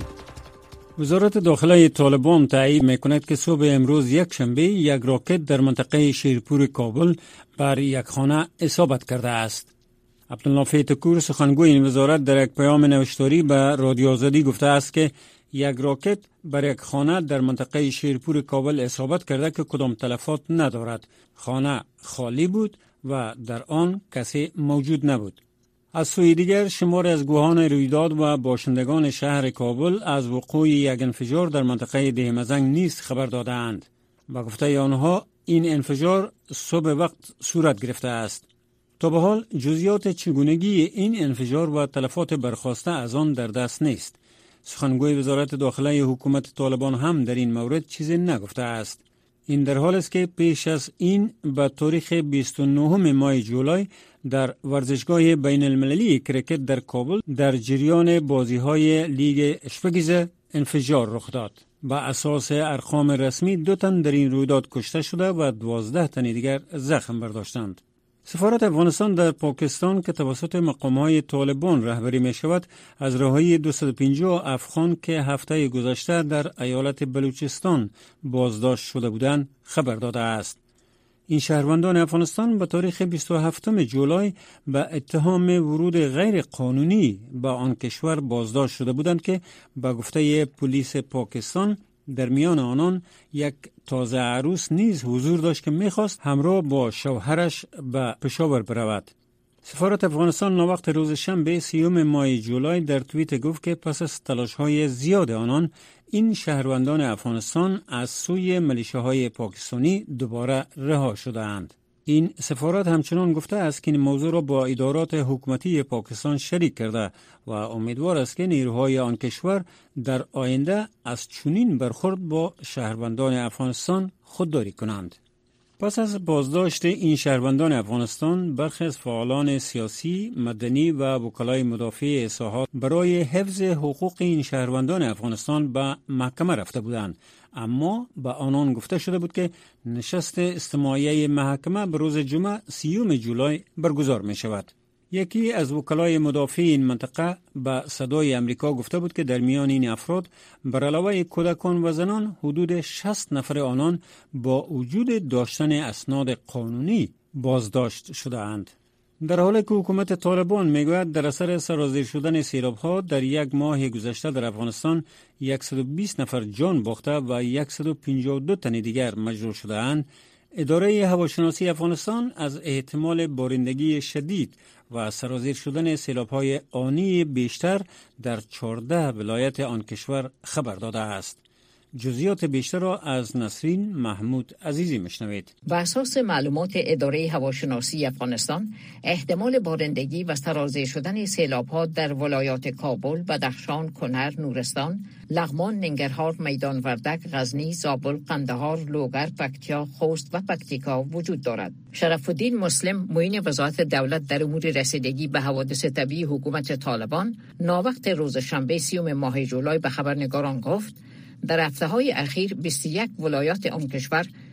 وزارت داخله طالبان تایید میکند که صبح امروز یک شنبه یک راکت در منطقه شیرپور کابل بر یک خانه اصابت کرده است. عبدالله فیتکور سخنگوی این وزارت در یک پیام نوشتاری به رادیو آزادی گفته است که یک راکت بر یک خانه در منطقه شیرپور کابل اصابت کرده که کدام تلفات ندارد. خانه خالی بود و در آن کسی موجود نبود. از سوی دیگر شمار از گواهان رویداد و باشندگان شهر کابل از وقوع یک انفجار در منطقه دهمزنگ نیز خبر دادند. با گفته آنها این انفجار صبح وقت صورت گرفته است. تا به حال جزئیات چگونگی این انفجار و تلفات برخاسته از آن در دست نیست. سخنگوی وزارت داخله حکومت طالبان هم در این مورد چیزی نگفته است. این در حال است که پیش از این به تاریخ بیست و نهم ماه جولای در ورزشگاه بین المللی کرکت در کابل در جریان بازی‌های لیگ اشپگیزه انفجار رخ داد. با اساس ارقام رسمی دو تن در این رویداد کشته شده و دوازده تن دیگر زخم برداشتند. سفارت افغانستان در پاکستان که توسط مقام‌های طالبان رهبری می‌شود از رهایی دویست و پنجاه افغان که هفته گذشته در ایالت بلوچستان بازداشت شده بودند خبر داده است. این شهروندان افغانستان به تاریخ بیست و هفتم جولای به اتهام ورود غیر قانونی به آن کشور بازداشت شده بودند که به گفته پلیس پاکستان در میان آنان یک تازه عروس نیز حضور داشت که می‌خواست همراه با شوهرش به پشاور برود. سفارت افغانستان ناوقت روز شنبه سیوم ماه جولای در توییت گفت که پس از تلاش‌های زیاد آنان این شهروندان افغانستان از سوی ملیشه‌های پاکستانی دوباره رها شده‌اند. این سفارت همچنان گفته است که این موضوع را با ادارات حکومتی پاکستان شریک کرده و امیدوار است که نیروهای آن کشور در آینده از چنین برخورد با شهروندان افغانستان خودداری کنند. پس از بازداشت این شهروندان افغانستان، برخی از فعالان سیاسی، مدنی و وکلای مدافع ساحات برای حفظ حقوق این شهروندان افغانستان به محکمه رفته بودند، اما به آنان گفته شده بود که نشست استماعیه محکمه به روز جمعه سیوم جولای برگزار می شود. یکی از وکلای مدافع این منطقه به صدای امریکا گفته بود که در میان این افراد بر علاوه کودکان و زنان حدود شصت نفر آنان با وجود داشتن اسناد قانونی بازداشت شده اند. در حالی که حکومت طالبان میگوید در اثر سرازیر شدن سیلاب‌ها در یک ماه گذشته در افغانستان صد و بیست نفر جان باخته و صد و پنجاه و دو تن دیگر مجروح شده اند، اداره هواشناسی افغانستان از احتمال بارندگی شدید و سرازیر شدن سیلاب‌های آنی بیشتر در چهارده ولایت آن کشور خبر داده است. جزئیات بیشتر را از نسرین محمود عزیزی مشنوید. بر اساس معلومات اداره هواشناسی افغانستان، احتمال بارندگی و سرازیر شدن سیلاب‌ها در ولایات کابل، بدخشان، کنر، نورستان، لغمان، ننگرهار، میدان وردک، غزنی، زابل، قندهار، لوگر، پکتیا، خوست و پکتیکا وجود دارد. شرف الدین مسلم، معین وزارت دولت در امور رسیدگی به حوادث طبیعی حکومت طالبان، ناوقت روز شنبه سیوم ماه جولای به خبرنگاران گفت در هفته‌های اخیر بیست و یک ولایات آن کشور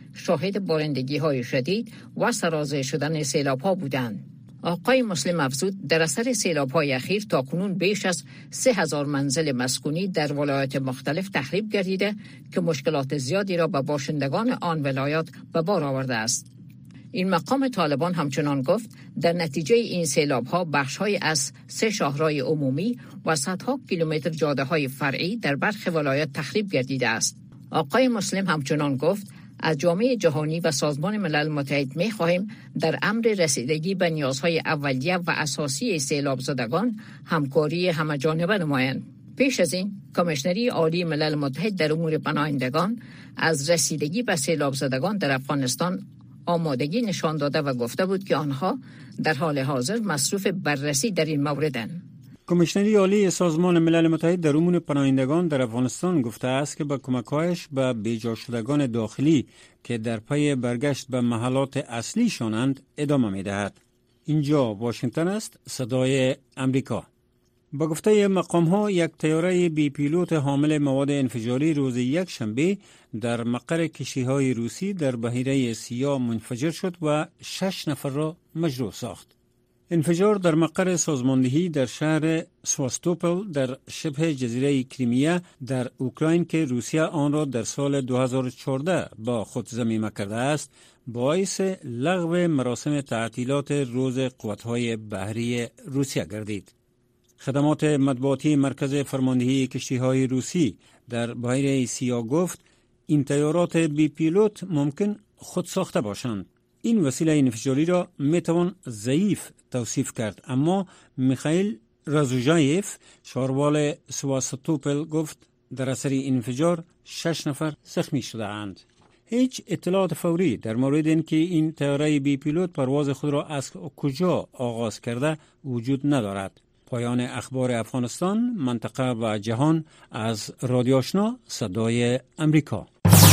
شاهد بارندگی های شدید و سرازیر شدن سیلاب ها بودند. آقای مسلم افزود در اثر سیلاب های اخیر تا کنون بیش از سه هزار منزل مسکونی در ولایات مختلف تخریب گردیده که مشکلات زیادی را به باشندگان آن ولایات به بار آورده است. این مقام طالبان همچنان گفت در نتیجه این سیلاب ها بخش های از سه شاهرای عمومی و صدها کیلومتر جاده های فرعی در برخی ولایات تخریب گردیده است. آقای مسلم همچنان گفت از جامعه جهانی و سازمان ملل متحد می خواهیم در امر رسیدگی به نیازهای اولیه و اساسی سیلاب زدگان همکاری همه‌جانبه نمایند. پیش از این کمیشنری عالی ملل متحد در امور پناهندگان از رسیدگی به سیلاب زدگان در افغانستان آمادگی نشان داده و گفته بود که آنها در حال حاضر مصروف بررسی در این موردند. کمیشنری عالی سازمان ملل متحد در امور پناهندگان در افغانستان گفته است که با کمک‌هایش به بیجا شدگان داخلی که در پی برگشت به محلات اصلی شانند ادامه می‌دهد. اینجا واشنگتن است، صدای امریکا. با گفته مقام‌ها یک طیاره بی پیلوت حامل مواد انفجاری روز یک شنبه در مقر کشتی‌های روسی در بحیره سیاه منفجر شد و شش نفر را مجروح ساخت. انفجار در مقر سازماندهی در شهر سواستوپل در شبه جزیره کریمیا در اوکراین که روسیه آن را در سال دو هزار و چهارده با خود ضمیمه کرده است باعث لغو مراسم تعطیلات روز قوت‌های بحری روسیه گردید. خدمات مطبوعاتی مرکز فرماندهی کشتی‌های روسی در بحیره سیاه گفت این طیارات بی پیلوت ممکن خود ساخته باشند. این وسیله انفجاری را میتوان ضعیف توصیف کرد، اما میخائیل رازوژایف شاروال سواستوپل گفت در اثر انفجار شش نفر زخمی شده اند. هیچ اطلاعات فوری در مورد اینکه این طیاره بی پیلوت پرواز خود را از کجا آغاز کرده وجود ندارد. پایان اخبار افغانستان، منطقه و جهان از رادیو آشنا صدای امریکا.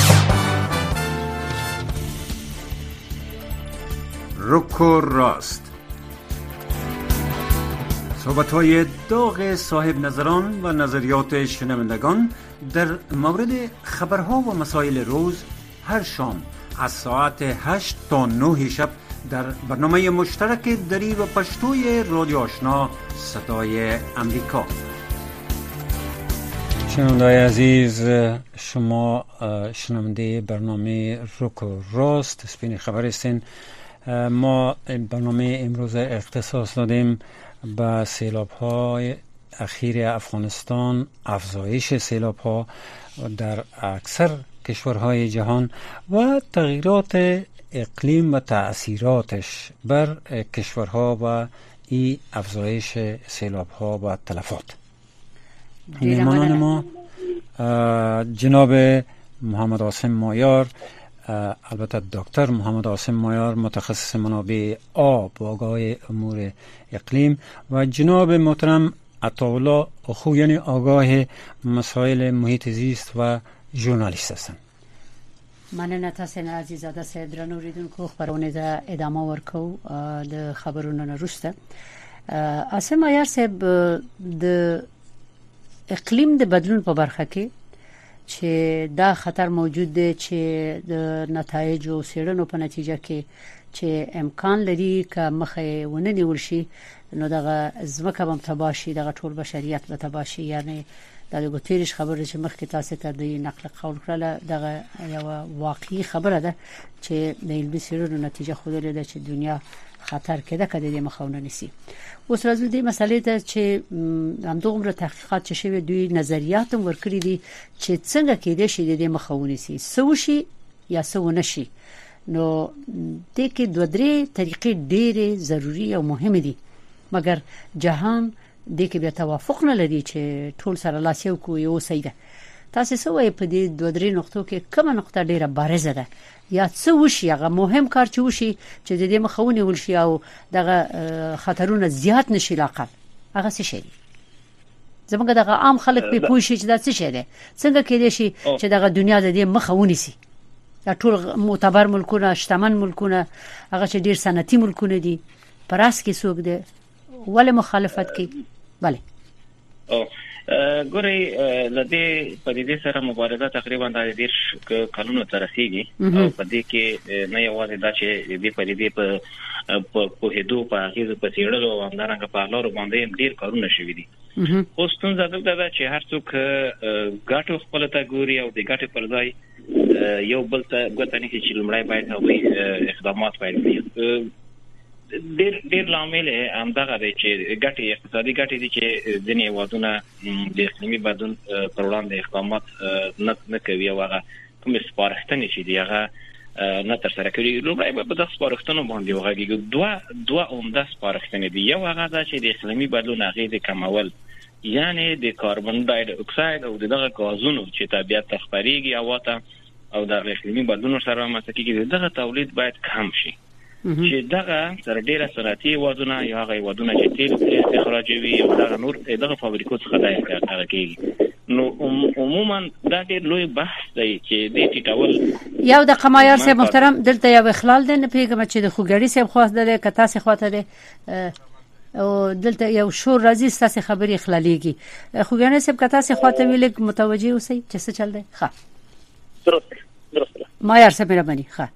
رک و راست، صحبت‌های داغ صاحب نظران و نظریات شنوندگان در مورد خبرها و مسائل روز هر شام از ساعت هشت تا نه شب در برنامه مشترک دری و پشتوی رادیو آشنا صدای امریکا. شنونده‌های عزیز، شما شنونده برنامه رک و راست سپین خبر هستین. ما برنامه امروز اختصاص دادیم به سیلاب های اخیر افغانستان، افزایش سیلاب ها در اکثر کشورهای جهان و تغییرات اقلیم و تأثیراتش بر کشورها و ای افزایش سیلاب ها و تلفات. میهمانان ما جناب محمد عاصم مایار، البته دکتر محمد عاصم مایار متخصص منابع آب و آگاه امور اقلیم و جناب محترم عطاالله اخو یعنی آگاه مسائل محیط زیست و ژورنالیست هستند. مننه تاسو نه عزیزاده سید درنوریدونکو خبرونه ده ادامه ورکو د خبرونو نه وروسته. عاصم مایار صاحب د اقلیم د بدلون په برخه کې چې دا خطر موجود دی چې د نتایج او څېړنو په نتیجه کې چې امکان لري که مخه ونه نیول شي نو دغه ځمکه به تباه شي، دغه ټول بشریت به تباه شي. یعنی د ګوتریش خبره چې مخکې تاسو ته د نقل قول کړله دغه یو واقعي خبره ده چې د علمي څېړنو نتیجه ښودلې ده چې دنیا خطر کې ده که د دې مخه ونه نیسي. اوس راځو دې مسلې ته چې همدغومره تحقیقات چې شوي دوی نظریات هم ورکړي دي چې څنګه کېدای شي د دې مخه ونیسي، څه وشي یا څه ونه شي. نو دې کې دوه درې طریقې ډېرې ضروري او مهمې دي، مګر جهان دې کې بیا توافق نه لري چې ټول سره لاس یو کوي او صحیح ده. تاسو څه وایي په دې دوه درې نقطو کې کومه نقطه ډېره بارزه ده یا څه وشي هغه مهم کار چې وشي چې د دې مخه ونیول شي او دغه خطرونه زیات نشي لاقل هغه څه شي؟ زموږ دغه عام خلک په پوه شي چې دا څه شي ده، څنګه کېدای شي چې دغه دنیا د دې مخه ونیسي؟ دا ټول معتبر ملکونه، شتمن ملکونه، هغه چې ډیر صنعتي ملکونه دي، پراس کې څوک دي ولې مخالفت کوي؟ بله ګوري لدې پدیدې سره مبارزه تقریبا د دیرش کلونو تر رسیدي او په دې کې نه یوازې دا چې دې پدیدې په په هدو په هغه په تیړلو او همدارنګه په لارو باندې ډیر کارونه شوي دي. خو ستونزه دا ده چې هر څوک ګټو خپل ته ګوري او د ګټې پر ځای یو بل ته غوښتنه کوي چې لمړی باید هغوی اقدامات پیل کړي. ډېر ډېر لامل هم دا دی چې ګټې اقتصادي ګټې دي چې ځینې هېوادونه د اقلیمي بدلون پر وړاندې اقدامات نه نه کوي او هغه کومې سپارښتنې چې دي هغه نه ترسره کوي. لومړی به په دغه سپارښتنو باندې وغږېږو. دوه دوه عمده سپارښتنې دي. یو هغه دا چې د اقلیمي بدلون اغېزې کمول، یعنی د کاربن ډای اکساید او دغه غازونو چې طبیعت ته خپرېږي هوا ته او د اقلیمي بدلون سره رامنځته کېږي، دغه تولید باید کم شي. چې دغه سره ډیره صنعتي هېوادونه یا هغه هېوادونه چې تیل استخراجوي او دغه نور دغه فابریکو څخه دا هغه کېږي. نو عموما دا ډېر لوی بحث دی چې دې ټیټول یو د قمایار صاحب محترم دلته یو اخلال دی، نه پوهېږم چې د خوږړي صاحب خواست دی که تاسې خواته دی او دلته یو شور راځي ستاسې خبرې اخلالیږي. خوږړي صاحب که تاسې خواته وي لږ متوجه اوسئ چې څه چل دی. ښه درست درست مایار صاحب مهرباني. ښه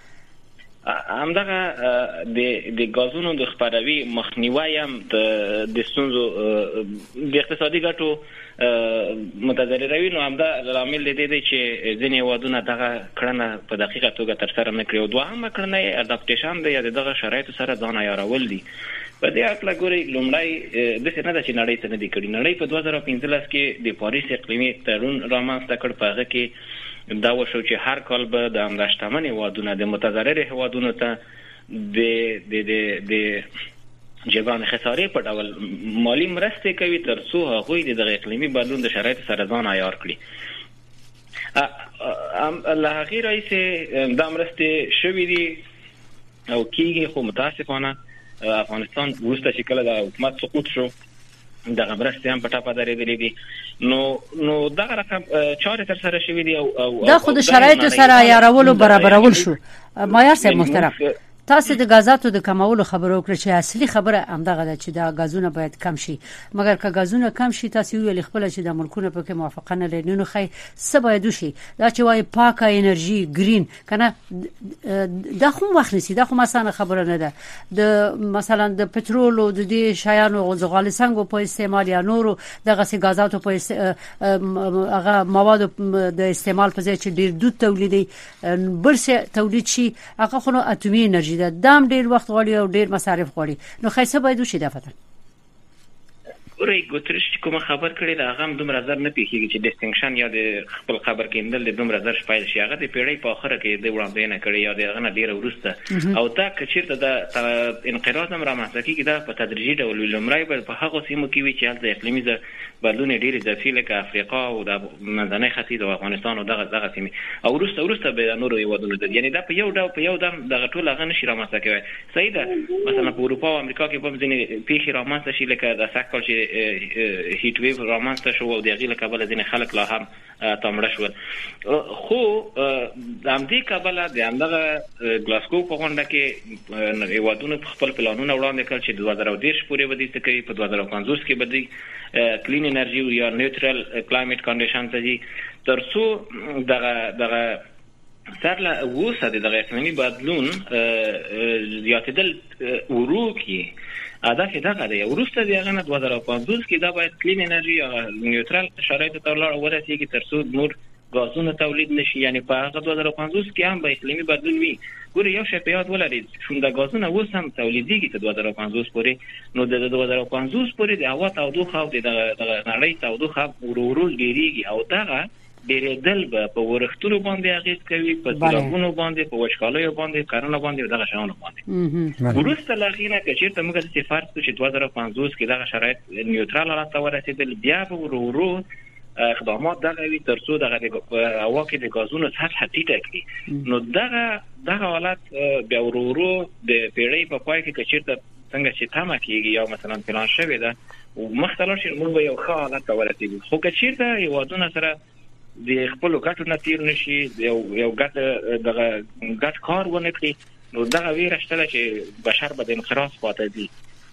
همدغه د د غازونو د خپروي مخنیوي هم د ستونزو د اقتصادي ګټو متضرروي. نو همدا لامل دی چې ځینې هېوادونه دغه کړنه په دقیقه توګه ترسره نه کړي. او دوهمه کړنه اډاپټیشن دی یا د دغه شرایطو سره ځان عیارول دي. په دې اړه ګورئ لومړی داسې نه ده چې نړۍ ته نه دي کړي. نړۍ په دوه زره پنځلس کې د پاریس اقلیمي تړون رامنځته کړ. په هغه کې دا وشو چې هر کال به د همدا شتمن هېوادونه د متضرر هېوادونو ته د د د د جبران خسارې په ډول مالی مرستې کوي تر څو هغوی د دغه اقلیمي بدلون د شرایطو سره ځان عیار کړي. له هغې راهیسې دا مرستې شوي دي او کېږي، خو متاسفانه افغانستان وروسته چې کله د حکومت سقوط شو دغه مرستې هم په ټاپه درېدلې دي. نو نو دغه رقم چارې ترسره شوي دي او دا خو د شرایطو سره عیارولو برابرول شو. مایار صاحب محترم تاسو د غازاتو د کمولو خبرو وکړه چې اصلي خبره همدغه ده چې دا غازونه باید کم شي. مګر که غازونه کم شي تاسو ویل خپل چې د ملکونو په کې موافقه نه لري نو خی څه باید وشي؟ دا چې وای پاکه انرژي گرین کنه دا خو وخت نسی، دا خو مثلا خبره نه ده. د مثلا د پټرول او د دې شیانو او زغال سنگو په استعمال یا نورو دغه سي غازاتو په هغه مواد د استعمال په ځای چې ډیر دود تولیدي برسه تولید شي هغه خو اتمی انرژي دا دام ډیر وخت غواړي او ډیر مصارف غواړي. نو خیسه باید وشي دا فتن ورې ګوترش کوم خبر کړی دا غم دومره زر نه پیږي چې ډیسټینکشن یا د خپل خبر کېندل د دومره زر شپایل شي. هغه د پیړۍ په اخره کې د وړاندې کړی یا د غنه ډیر ورسته او تا کچیرته د انقراض هم رامنځته کیږي دا په تدریجي ډول لمړی په هغه سیمو کې وی چې د اقلیمي بدلون ډیر ځفي لکه افریقا او د منځنۍ ختیځ او افغانستان او دغه دغه سیمې او ورسته ورسته به نور هېوادونو د یعنی دا په یو ډول په یو دم دغه ټول هغه نشي رامنځته کوي. صحیح ده مثلا په اروپا او امریکا کې په ځینې پیښې رامنځته شي لکه د سکل چې هیټ ویو رامنځته شو او دغه له کبله ځینې خلک لا هم تمړه شول. خو د همدې کبله د همدغه ګلاسکو په غونډه کې هېوادونو خپل پلانونه وړاندې کړل چې دوه زره دېرش پورې به دې څه کوي، په دوه زره پنځوس کې به دې کلین انرژي یا نیوټرل کلایمټ کنډیشن ته دي تر څو دغه دغه سر له وسه دغه اقلیمي بدلون زیاتېدل ورو کې هدف دغه دی. وروسته د هغه نه دوه زره پنځوس کې دا باید کلین انرژي یا نیوټرل شرایطو ته لاړ ورسېږي تر څو نور غازونه تولید نشي. یعنی په هغه دوه زره پنځوس کې هم به اقلیمي بدلون وي. ګوري یو شی په یاد ولرئ چې د غازونه اوس هم تولیدېږي تر دوه زره پنځوس پورې. نو د دوه زره پنځوس پورې د هوا تودوخه او د نړۍ تودوخه ورو ورو ډېرېږي او دغه ډېرېدل به په ورښتونو باندې اغېز کوي، په سیلابونو باندې، په وچکالیو باندې، کرنه باندې او دغه شیانو باندې. وروسته له هغې نه که چېرته موږ داسې فرض کړو چې دوه زره پنځوس کې دغه شرایط نیوټرال حالت ته ورسېدل، بیا به ورو ورو اقدامات دغه وي تر څو دغه هوا کې د غازونو سطحه ټیټه کړي. نو دغه دغه حالت بیا ورو ورو د پیړۍ په پای کې که چېرته څنګه چې تمه کېږي یا مثلا پلان شوې ده مخ ته لاړ شي موږ به یو ښه حالت ته ورسېږو. خو که چېرته هېوادونه سره د خپلو ګټو نه تېر نه شي، یو یو ګټ دغه ګټ کار ونه کړي، نو دغه ویره شته چې بشر به د انقراض خواته ځي.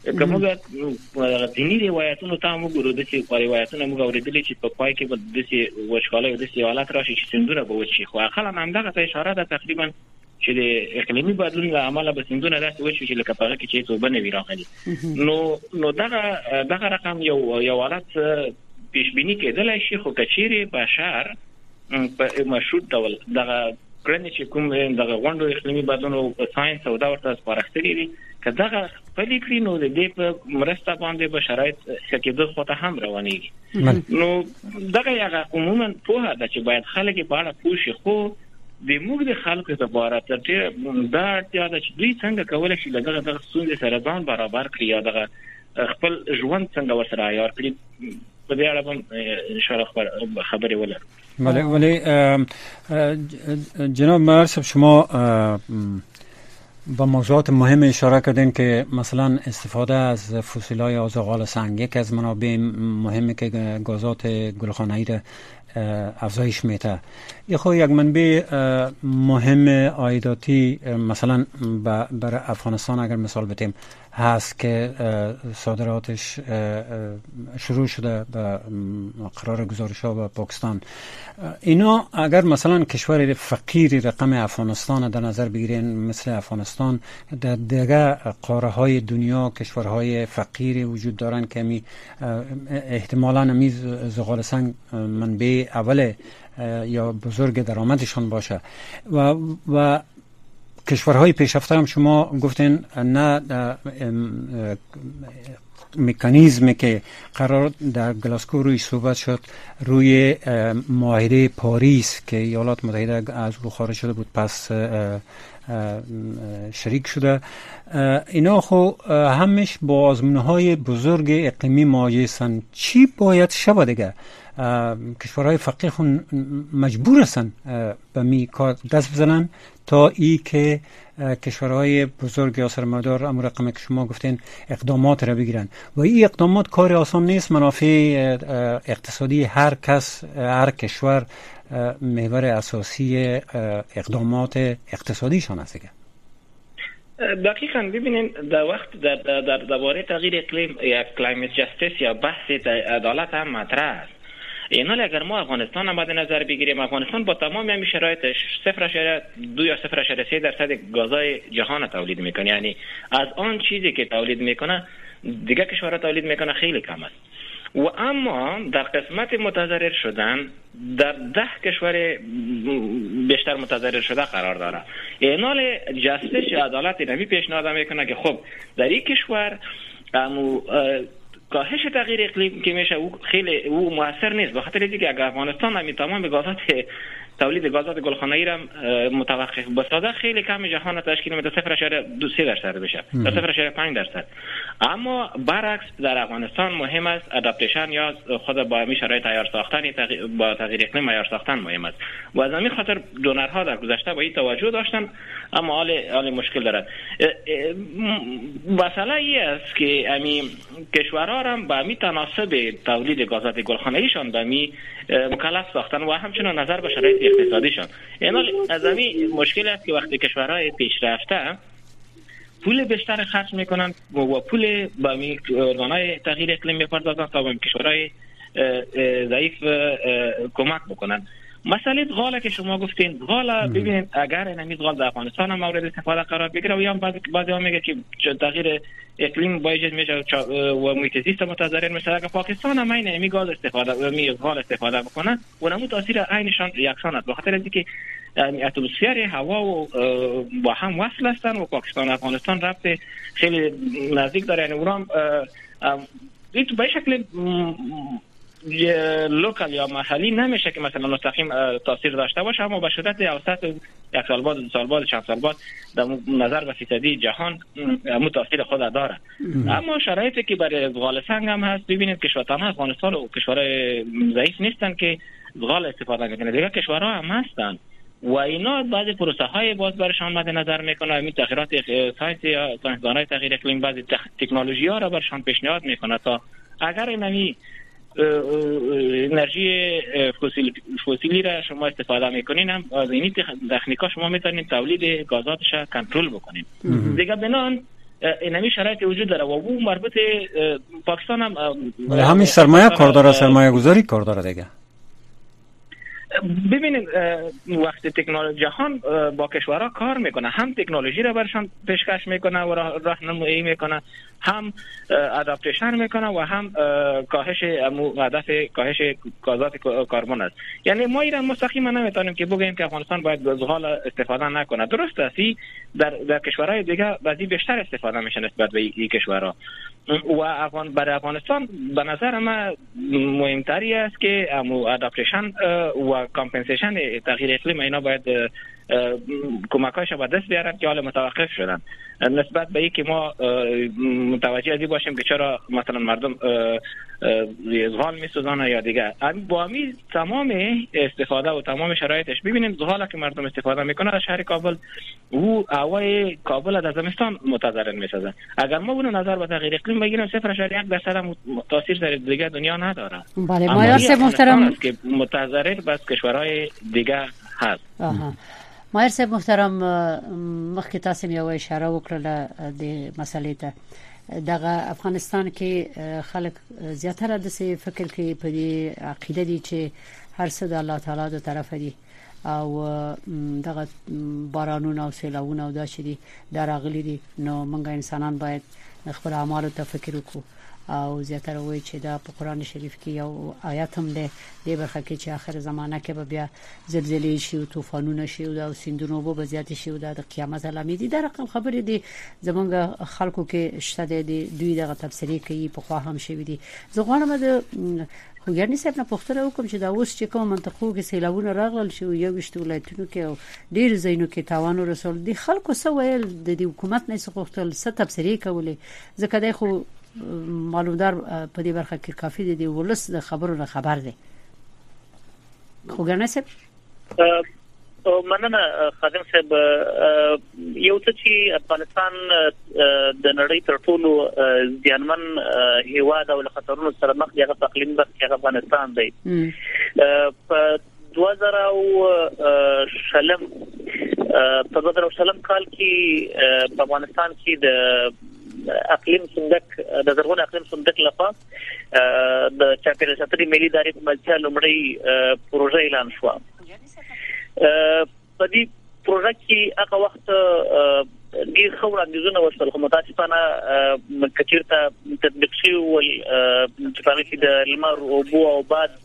که موږ دینی روایتونو ته موږ ورو د چې روایتونه موږ اوریدلې چې په پای کې به د چې وچکالۍ او د سیالات راشي چې سندونه به وچی خو اخلا هم دغه ته اشاره ده تقریبا چې د اقلیمي بدلون له امله به سندونه داسې وچی چې لکه په کې چې څه بنوي راغلي نو نو دغه دغه رقم یو یو حالت پیش بینی کېدلای شي خو کچيري بشر په مشروط ډول دغه کرنه چې کوم دغه غونډو اقلیمي بدلون او ساينس او دا ورته سپارښتنې دي کداغه په لیکري نو د دې په مرسته باندې به شرایط شکیدو خو ته هم روانيږي نو دغه هغه عموما په دا چې باید خلک په اړه پوښي خو د موږ د خلکو لپاره تر دا اړتیا ده چې دوی څنګه کولای شي دغه دغه ستونزې سره ځان برابر کړي یا دغه خپل ژوند څنګه ورسره عیار کړي په دې اړه هم ان شاء الله خبرې ولرو. ولی ولی جناب مرسب شما با موضوعات مهم اشاره کردین که مثلا استفاده از فسیل‌های آذوقال سنگ یک از منابع مهمی که گازات گلخانه‌ای را افزایش میده. یه خو یک منبع مهم عایداتی مثلا برای افغانستان اگر مثال بتیم هست که صادراتش شروع شده به قرار گزارش‌ها به پاکستان. اینا اگر مثلا کشور فقیری رقم افغانستان در نظر بگیرین مثل افغانستان در دیگه قاره های دنیا کشورهای فقیری وجود دارن که می احتمالاً می زغال سنگ منبع اول یا بزرگ درآمدشان باشه و و کشورهای پیشرفته هم شما گفتین نه مکانیزمی که قرار در گلاسکو روی صحبت شد روی معاهده پاریس که ایالات متحده از او خارج شده بود پس شریک شده اینا خو همش با آزمونهای بزرگ اقلیمی مواجه هستند. چی باید شود دیگه؟ کشورهای فقیر خون مجبور هستن به می کار دست بزنن تا ای که کشورهای بزرگ یا سرمایه‌دار امر رقمی که شما گفتین اقدامات را بگیرن و این اقدامات کار آسان نیست. منافع اقتصادی هر کس هر کشور محور اساسی اقدامات اقتصادیشان است دیگه. دقیقاً ببینین در وقت در در درباره تغییر اقلیم یا کلایمت جاستیس یا بحث عدالت هم مطرح است. اینال اگر ما افغانستان هم مد نظر بگیریم افغانستان با تمام همین شرایطش صفر ممیز دو یا صفر ممیز سه درصد گازهای جهان تولید میکنه. یعنی از آن چیزی که تولید میکنه دیگه کشورها تولید میکنه خیلی کم است. و اما در قسمت متضرر شدن در ده کشور بیشتر متضرر شده قرار داره. اینال جاستیس یا عدالت نمی پیشنهاد میکنه که خب در این کشور امو کاهش تغییر اقلیم که میشه او خیلی او موثر نیست به خاطر اینکه اگر افغانستان هم تمام گازات تولید گازات گلخانه‌ای را متوقف بسازه خیلی کم جهان تشکیل میده صفر ممیز دو سه درصد بشه تا صفر ممیز پنج درصد. اما برعکس در افغانستان مهم است ادپتیشن یا خود با همین شرایط عیار ساختن با تغییر اقلیم عیار ساختن مهم است و از همین خاطر دونرها در گذشته با این توجه داشتن اما حال حال مشکل دارد. مسئله ای است که همین کشورها هم با همین تناسب تولید گازات گلخانه‌ایشان با همین مکلف ساختن و همچنین نظر به شرایط اقتصادیشان. یعنی از همین مشکل است که وقتی کشورهای پیشرفته پول بیشتر خرج میکنن و پول با همین ارگانهای تغییر اقلیم میپردازن تا به کشورهای ضعیف کمک بکنن. مسئله غاله که شما گفتین غاله ببینید اگر نمیز غال در افغانستان هم مورد استفاده قرار بگیره و یا بعضی بعضی ها میگه که تغییر اقلیم با ایجاد میشه و محیط زیست متضرر میشه. اگر پاکستان هم این نمی گاز استفاده و می غال استفاده بکنه و نمو تاثیر عینشان یکسان است به خاطر اینکه اتمسفر هوا و با هم وصل هستن و پاکستان و افغانستان ربط خیلی نزدیک داره. یعنی اونم این به شکل لوکال یا محلی نمیشه که مثلا مستقیم تاثیر داشته باشه اما به شدت اوسط یک سال بعد دو سال بعد چند سال بعد در نظر به فیصدی جهان مو تاثیر خود داره. اما شرایطی که برای زغال سنگ هم هست ببینید کشورها افغانستان و کشورهای ضعیف نیستن که زغال استفاده میکنه دیگه کشورها هم هستن و اینا بعضی پروسه های باز برشان مد نظر میکنه این تغییرات ساینسی یا ساینسدانای تغییر اقلیم بعضی تکنولوژی ها را برشان پیشنهاد میکنه تا اگر اینمی انرژی فسیل فسیلی را شما استفاده میکنین هم از این تکنیکا شما میتونین تولید گازاتش کنترل بکنین. دیگه بنان اینمی شرایط وجود داره و او مربوط پاکستان هم همین سرمایه کار داره، سرمایه گذاری کار داره دیگه. ببینید وقتی تکنولوژی جهان با کشورها کار میکنه، هم تکنولوژی را برشان پیشکش میکنه و راهنمایی میکنه، هم ادابتیشن میکنه و هم کاهش هدف کاهش غازات کربن است. یعنی ما ایران مستقیما نمیتونیم که بگیم که افغانستان باید از زغال استفاده نکنه. درست است در در کشورهای دیگه بعضی بیشتر استفاده میشه نسبت به این کشورها و افغان برای افغانستان به نظر من مهمتری است که امو ادابتیشن و کامپنسیشن تغییر اقلیم اینا باید کمکایش به دست بیارن که حالا متوقف شدن نسبت به اینکه ما متوجه ازی باشیم که چرا مثلا مردم زغال میسوزانه یا دیگه. با همین تمام استفاده و تمام شرایطش ببینیم زغال که مردم استفاده میکنه در شهر کابل او هوای کابل در زمستان متضرر میسازه. اگر ما اون نظر به تغییر اقلیم بگیریم صفر اشاریه یک درصد هم تاثیر در دیگه دنیا نداره. بله مایار صاحب محترم که متضرر بس کشورهای دیگه هست. آها مایار صاحب محترم مخکې تاسو یو اشاره وکړه د مسلې ته دغه افغانستان کې خلک زیاتره د څه فکر کوي په دې عقیده دي چې هر څه د الله تعالی د طرفه دي او دغه بارانونه او سیلاونه او دا چې دي دراغلي دي نو موږ انسانان باید خپل اعمال ته فکر وکړو او زیاتره وایي چې دا په قران شریف کې یو آیات هم ده د برخه کې چې اخر زمانہ کې به بیا زلزلې شي او طوفانونه شي او د سیندونو به زیات شي او د قیامت علامې دي. دا رقم خبرې دي زمونږ خلکو کې شته دي دوی دغه تفسیری کوي په خوا هم شي دي. زه غواړم د خوګرنی صاحب نه پوښتنه وکم چې دا اوس چې کوم منطقو کې سیلابونه راغلل شو یو وشت ولایتونو کې او ډیر ځایونو کې تاوان رسول دي خلکو سوال د حکومت نه څه غوښتل څه تفسیری کولې ځکه دا خو معلومدار په دې برخه کې کافي دي ولس د خبرو نه خبر دي. خوګرنی صاحب مننه خادم صاحب یو څه چې افغانستان د نړۍ تر ټولو ځانمن هیواد او خطرونو سره مخ دی هغه اقلیم بس کې افغانستان دی. په دوه زره شلم په دوه زره شلم کال کې په افغانستان کې د اقلیم صندوق د زرغون اقلیم صندوق لخوا د چاپیریال ساتنې ملي ادارې په ملتیا لومړی پروژه اعلان شو. په دې پروژه کې هغه وخت ډیر خو وړاندیزونه وشول خو متاسفانه کچیرته تطبیق شي ول چې په کې د لمر او بو او باد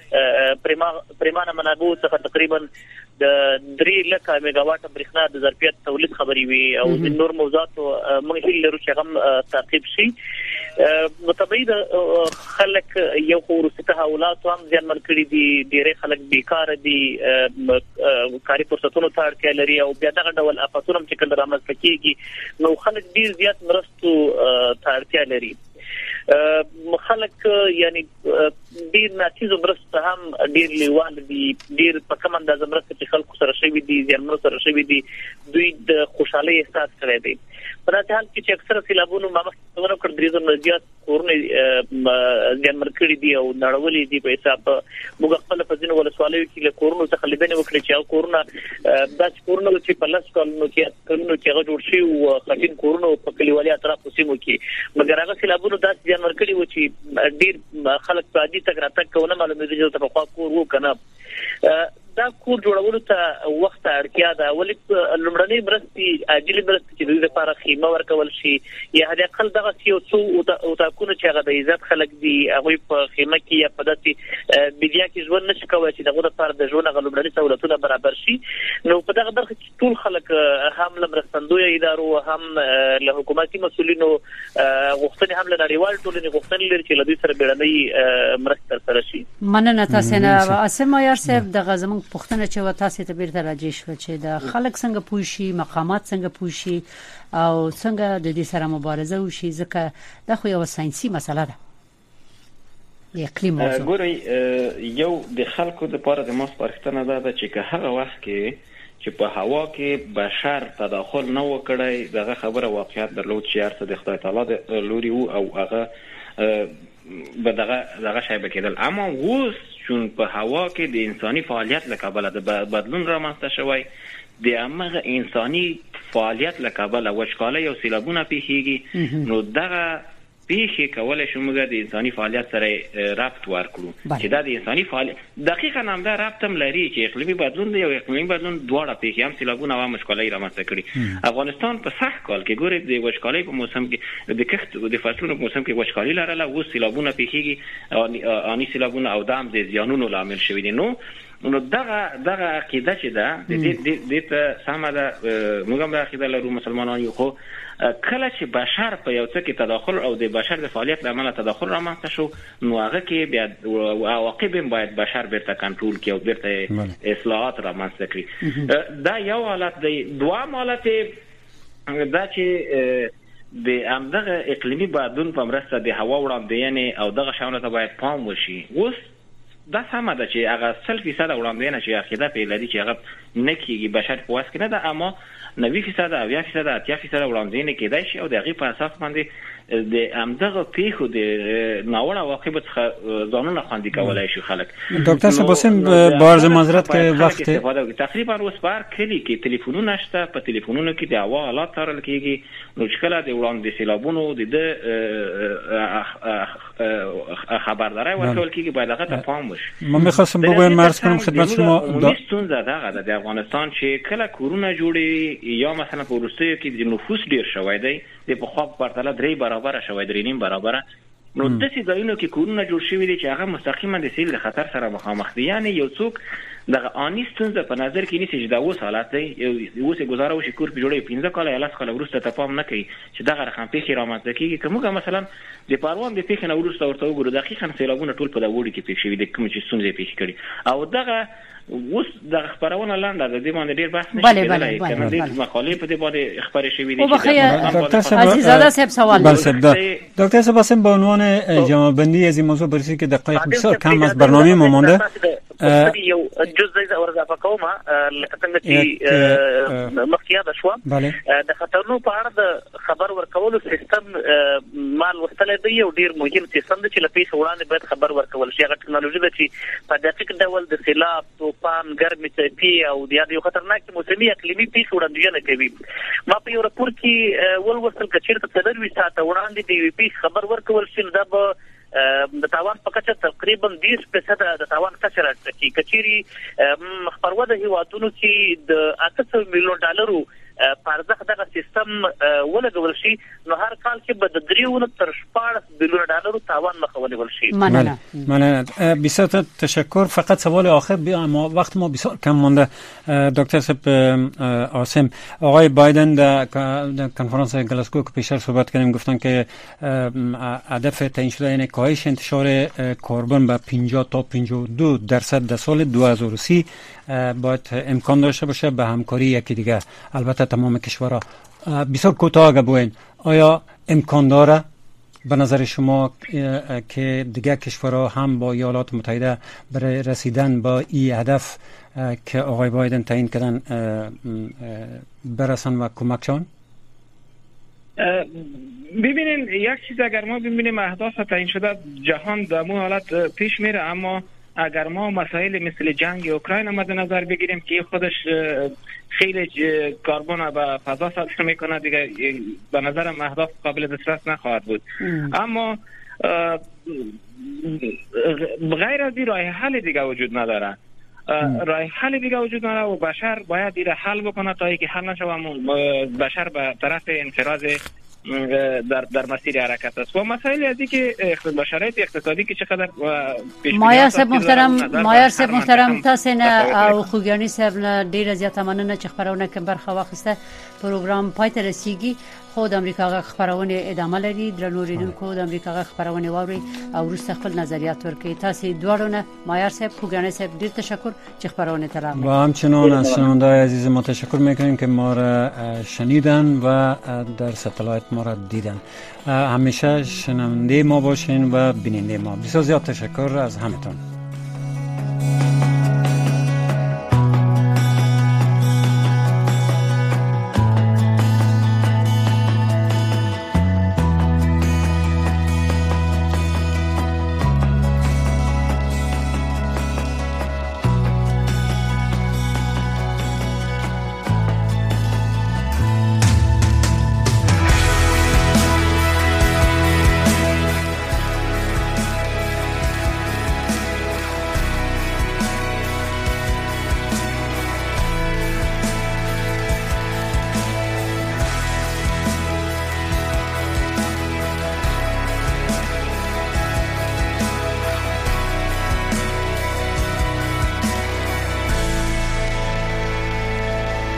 پریمانه منابع څخه تقریبا د درې لکه میگاواټ برېښنا د ظرفیت تولید خبري وي او د نور موضوعات موږ هیله لرو چې هم تعقیب شي. متبعید خلک یو خورسته تحولات هم ځان مرکړي دي ډېر خلک بیکار دي کاري فرصتونو ته اړتیا لري او بیا دغه ډول اپاتونه چې کله رامنځته کیږي نو خلک ډېر زیات مرستو ته اړتیا لري. خلک یعنی ډیر ناچیز مرسته هم ډیر لیوال دي ډیر په کوم اندازه مرسته چې خلکو سره شوی دي ځانونو سره شوی دي دوی د خوشحالي احساس کوي دي. په داسې حال کې چې اکثره سیلابونو ما مخکې کړ درې زره زیات کورونه ځان مرکړي دي او نړولې دي په حساب موږ خپل په ځینو ولسوالیو کې له کورونو څخه لیدنه وکړي چې او کورونه داسې کورونه چې په لاس کولنو کې کورونه چې هغه جوړ شي او خټین کورونه په کلیوالي اطراف سیمو کې مګر هغه سیلابونو داسې ځان مرکړي و چې ډیر خلک په دې تک راتګ کوونه معلومه دي چې په خوا کور وو کنه دا کور جوړولو ته وخت اړتیا ده ولې لومړنۍ مرستې عاجلې مرستې چې د لپاره خیمه ورکول شي یا هدا خل دغه یو څو او تاکونه چې هغه د عزت خلک دي هغه په خیمه کې یا په داسې بیا کې ژوند نشي کوي چې دغه لپاره د ژوند غلومړنۍ سہولتونه برابر شي. نو په دغه برخه کې ټول خلک هم لمرستندوی ادارو هم له حکومتي مسولینو غوښتنې هم له نړیوال ټولنې غوښتنې لري چې له دې سره بیړنۍ مرسته سره شي. مننه تاسو نه اسم مایار صاحب دغه زموږ پښتنه چې و تاسو ته بیرته راځي شو چې د خلک څنګه پوښي مقامات څنګه پوښي او څنګه د دې سره مبارزه وشي ځکه دا خو یو ساينسي مسله ده. د اقلیم موضوع ګوري یو د خلکو د لپاره د ماس پرختنه ده چې هغه وخت کې چې په هوا کې بشر تداخل نه وکړي دغه خبره واقعیت درلود چې هر څه د خدای تعالی د لوري او هغه به دغه دغه شی به کېدل. اما اوس چون په هوا کې د انساني فعالیت له کبله د بدلون رامنځته شوی د هغه انساني فعالیت له کبله وچکالۍ او سیلابونه پیښیږي نو دغه پیښې کولای شو موږ د انساني فعالیت سره ربط ورکړو چې دا د انساني فعالیت دقیقاً هم دا ربط هم لري چې اقلیمي بدلون دی او اقلیمي بدلون دواړه پیښې هم سیلابونه او وچکالۍ رامنځته کړي. افغانستان په سخت کال کې ګورې د وچکالۍ په موسم کې د کښت د فصلونو په موسم کې وچکالۍ لرله، اوس سیلابونه پیښیږي آني سیلابونه او دا هم د زیانونو لامل شوي دي. نو نو دغه دغه عقیده چې ده د دې ته سمه ده، موږ هم عقیده لرو مسلمانان یو، خو کله چې بشر په یو څه کې تداخل او د بشر د فعالیت له امله تداخل رامنځته شو نو هغه کې بیا عواقب هم باید بشر بیرته کنټرول کړي او بیرته اصلاحات رامنځته کړي. دا یو حالت دی. دوام حالت دا چې د همدغه اقلیمي بدلون په مرسته د هوا وړاندوینې او دغه شیانو ته باید پام وشي. اوس دا سمه ده چې هغه سل فیصد وړاندوینه چې عقیده پرې لري چې هغه نه کېږي، بشر په وس کې نه ده، اما نوي فیصد اویا فیصد اتیا فیصد وړاندوینه کېدای شي او د هغې په اساس باندې د همدغه پیښو د ناوړه عواقبو څخه ځانونه خوندي کولی شي خلک. ډاکټر صاحب وسیم با عرض معذرت که وقت تقریبا اوس په هر کلي کې تلیفونونه شته، په تلیفونونو کې د هوا حالات څارل کېږي، نو چې کله د وړاندې سیلابونو د ده خبرداری ورکول کېږي باید هغه ته پام وشي. ما می‌خواستم بگویم عرض کنم خدمت شما عمومي ستونزه دغه ده د افغانستان چې کله کورونه جوړي یا مثلا په وروستیو کې د نفوس ډېر شوی دی، د پخوا په پرتله درې برابره شوی، درې نیم برابره، نو داسې ځایونو کې کورونه جوړ شوي دي چې هغه مستقیما د سیل د خطر سره مخامخ دي. یعنې یو څوک دغه آني ستونزه په نظر کې نیسي چې دا اوس حالت دی، اوس یې ګزاره وشي کور پې جوړوي، پنځه کاله یا لس کاله وروسته ته پام نه کوي چې دغه رقم پیښې رامنځته کېږي. که موږ مثلا د پروان د پیښې نه وروسته ورته وګورو، دقیقا سیلابونه ټول په دغه اوړي کې پېښ شوي دي کومې چې ستونزې یې پېښې کړي، او دغه اوس د خبرونه لاندې د دې باندې ډېر بحث نشي کېدلی، کنه دې مقالې په دې باندې خبرې شوي دي. عزیزاده صاحب سوال دکتر صاحب واسم به عنوان جمع‌بندی از این موضوع بررسی که دقایق بسیار کم از برنامه ما مانده یو جزء ز ورغه کومه لکه څنګه چې مخکې شو د خطرونو په اړه د خبر ورکولو سیستم مال وستل دی یو ډیر مهم سیستم دی چې لپاره وړاندې باید خبر ورکول شي. هغه ټکنالوژي ده چې په دقیق ډول د سیلاب، طوفان، ګرمي څپې او د یو خطرناک موسمي اقلیمي پیښو وړاندوینه کوي. ما په یو راپور کې ولوستل چې چیرته څلور ساعته وړاندې د یو پیښ خبر ورکول شي دا به د تاوان په کچه تقریبا بیس فیصد د تاوان کچه راځي. کچيري خبرونه د هیوادونو چې د اته سوه میلیون ډالرو پارځخ دغه سیستم ولګول شي نو هر کال کې به د دریو تر شپاړس میلیون ډالرو تاوان مخاونول شي. مننه مننه بسیار تشکر. فقط سوال آخر ما وقت ما بسیار کم مونده. دکتر صاحب عاصم، آقای بایدن در کنفرانس گلاسگو که پیشتر صحبت کردیم گفتن که هدف تعیین شده یعنی کاهش انتشار کربن به پنجاه تا پنجاه و دو درصد در سال دو هزار و سی باید امکان داشته باشه به همکاری یکی دیگه. البته تمام کشورها. بسیار کوتاه اگه بگوین آیا امکان داره به نظر شما که دیگه کشورها هم با ایالات متحده برای رسیدن با این هدف که آقای بایدن تعیین کردن برسن و کمکشان؟ ببینین یک چیز اگر ما ببینیم اهداف تعیین شده جهان در مو حالت پیش میره، اما اگر ما مسائل مثل جنگ اوکراین مد نظر بگیریم که خودش خیلی کربن به فضا صادر میکنه، دیگه به نظرم اهداف قابل دسترس نخواهد بود. اما غیر از این راه حل دیگه وجود نداره. راه حل دیگه وجود نداره و بشر باید این حل بکنه تا اینکه حل نشه و بشر به طرف انقراض در در مسیر حرکت است. و مسائل ازی که شرایط اقتصادی که چقدر مایر صاحب محترم مایر صاحب محترم تاسو نه او خوګانی صاحب نه ډیر زیات مننه چې خبرونه کې برخه واخیسته. پروګرام پای ته رسیږي. خو د امریکا غ خبرونه ادامه لري. درنو ریډونکو د امریکا غ خبرونه واوري او وروسته خپل نظریات ورکړي. تاسو دواړو نه مایر صاحب خوګانی صاحب ډیر تشکر چې خبرونه ترامه. و همچنان از شنونده‌های عزیز ما تشکر میکنیم که ما را شنیدن و در ستلایت ما را دیدن. همیشه شنونده ما باشین و بیننده ما. بسیار زیاد تشکر از همتون.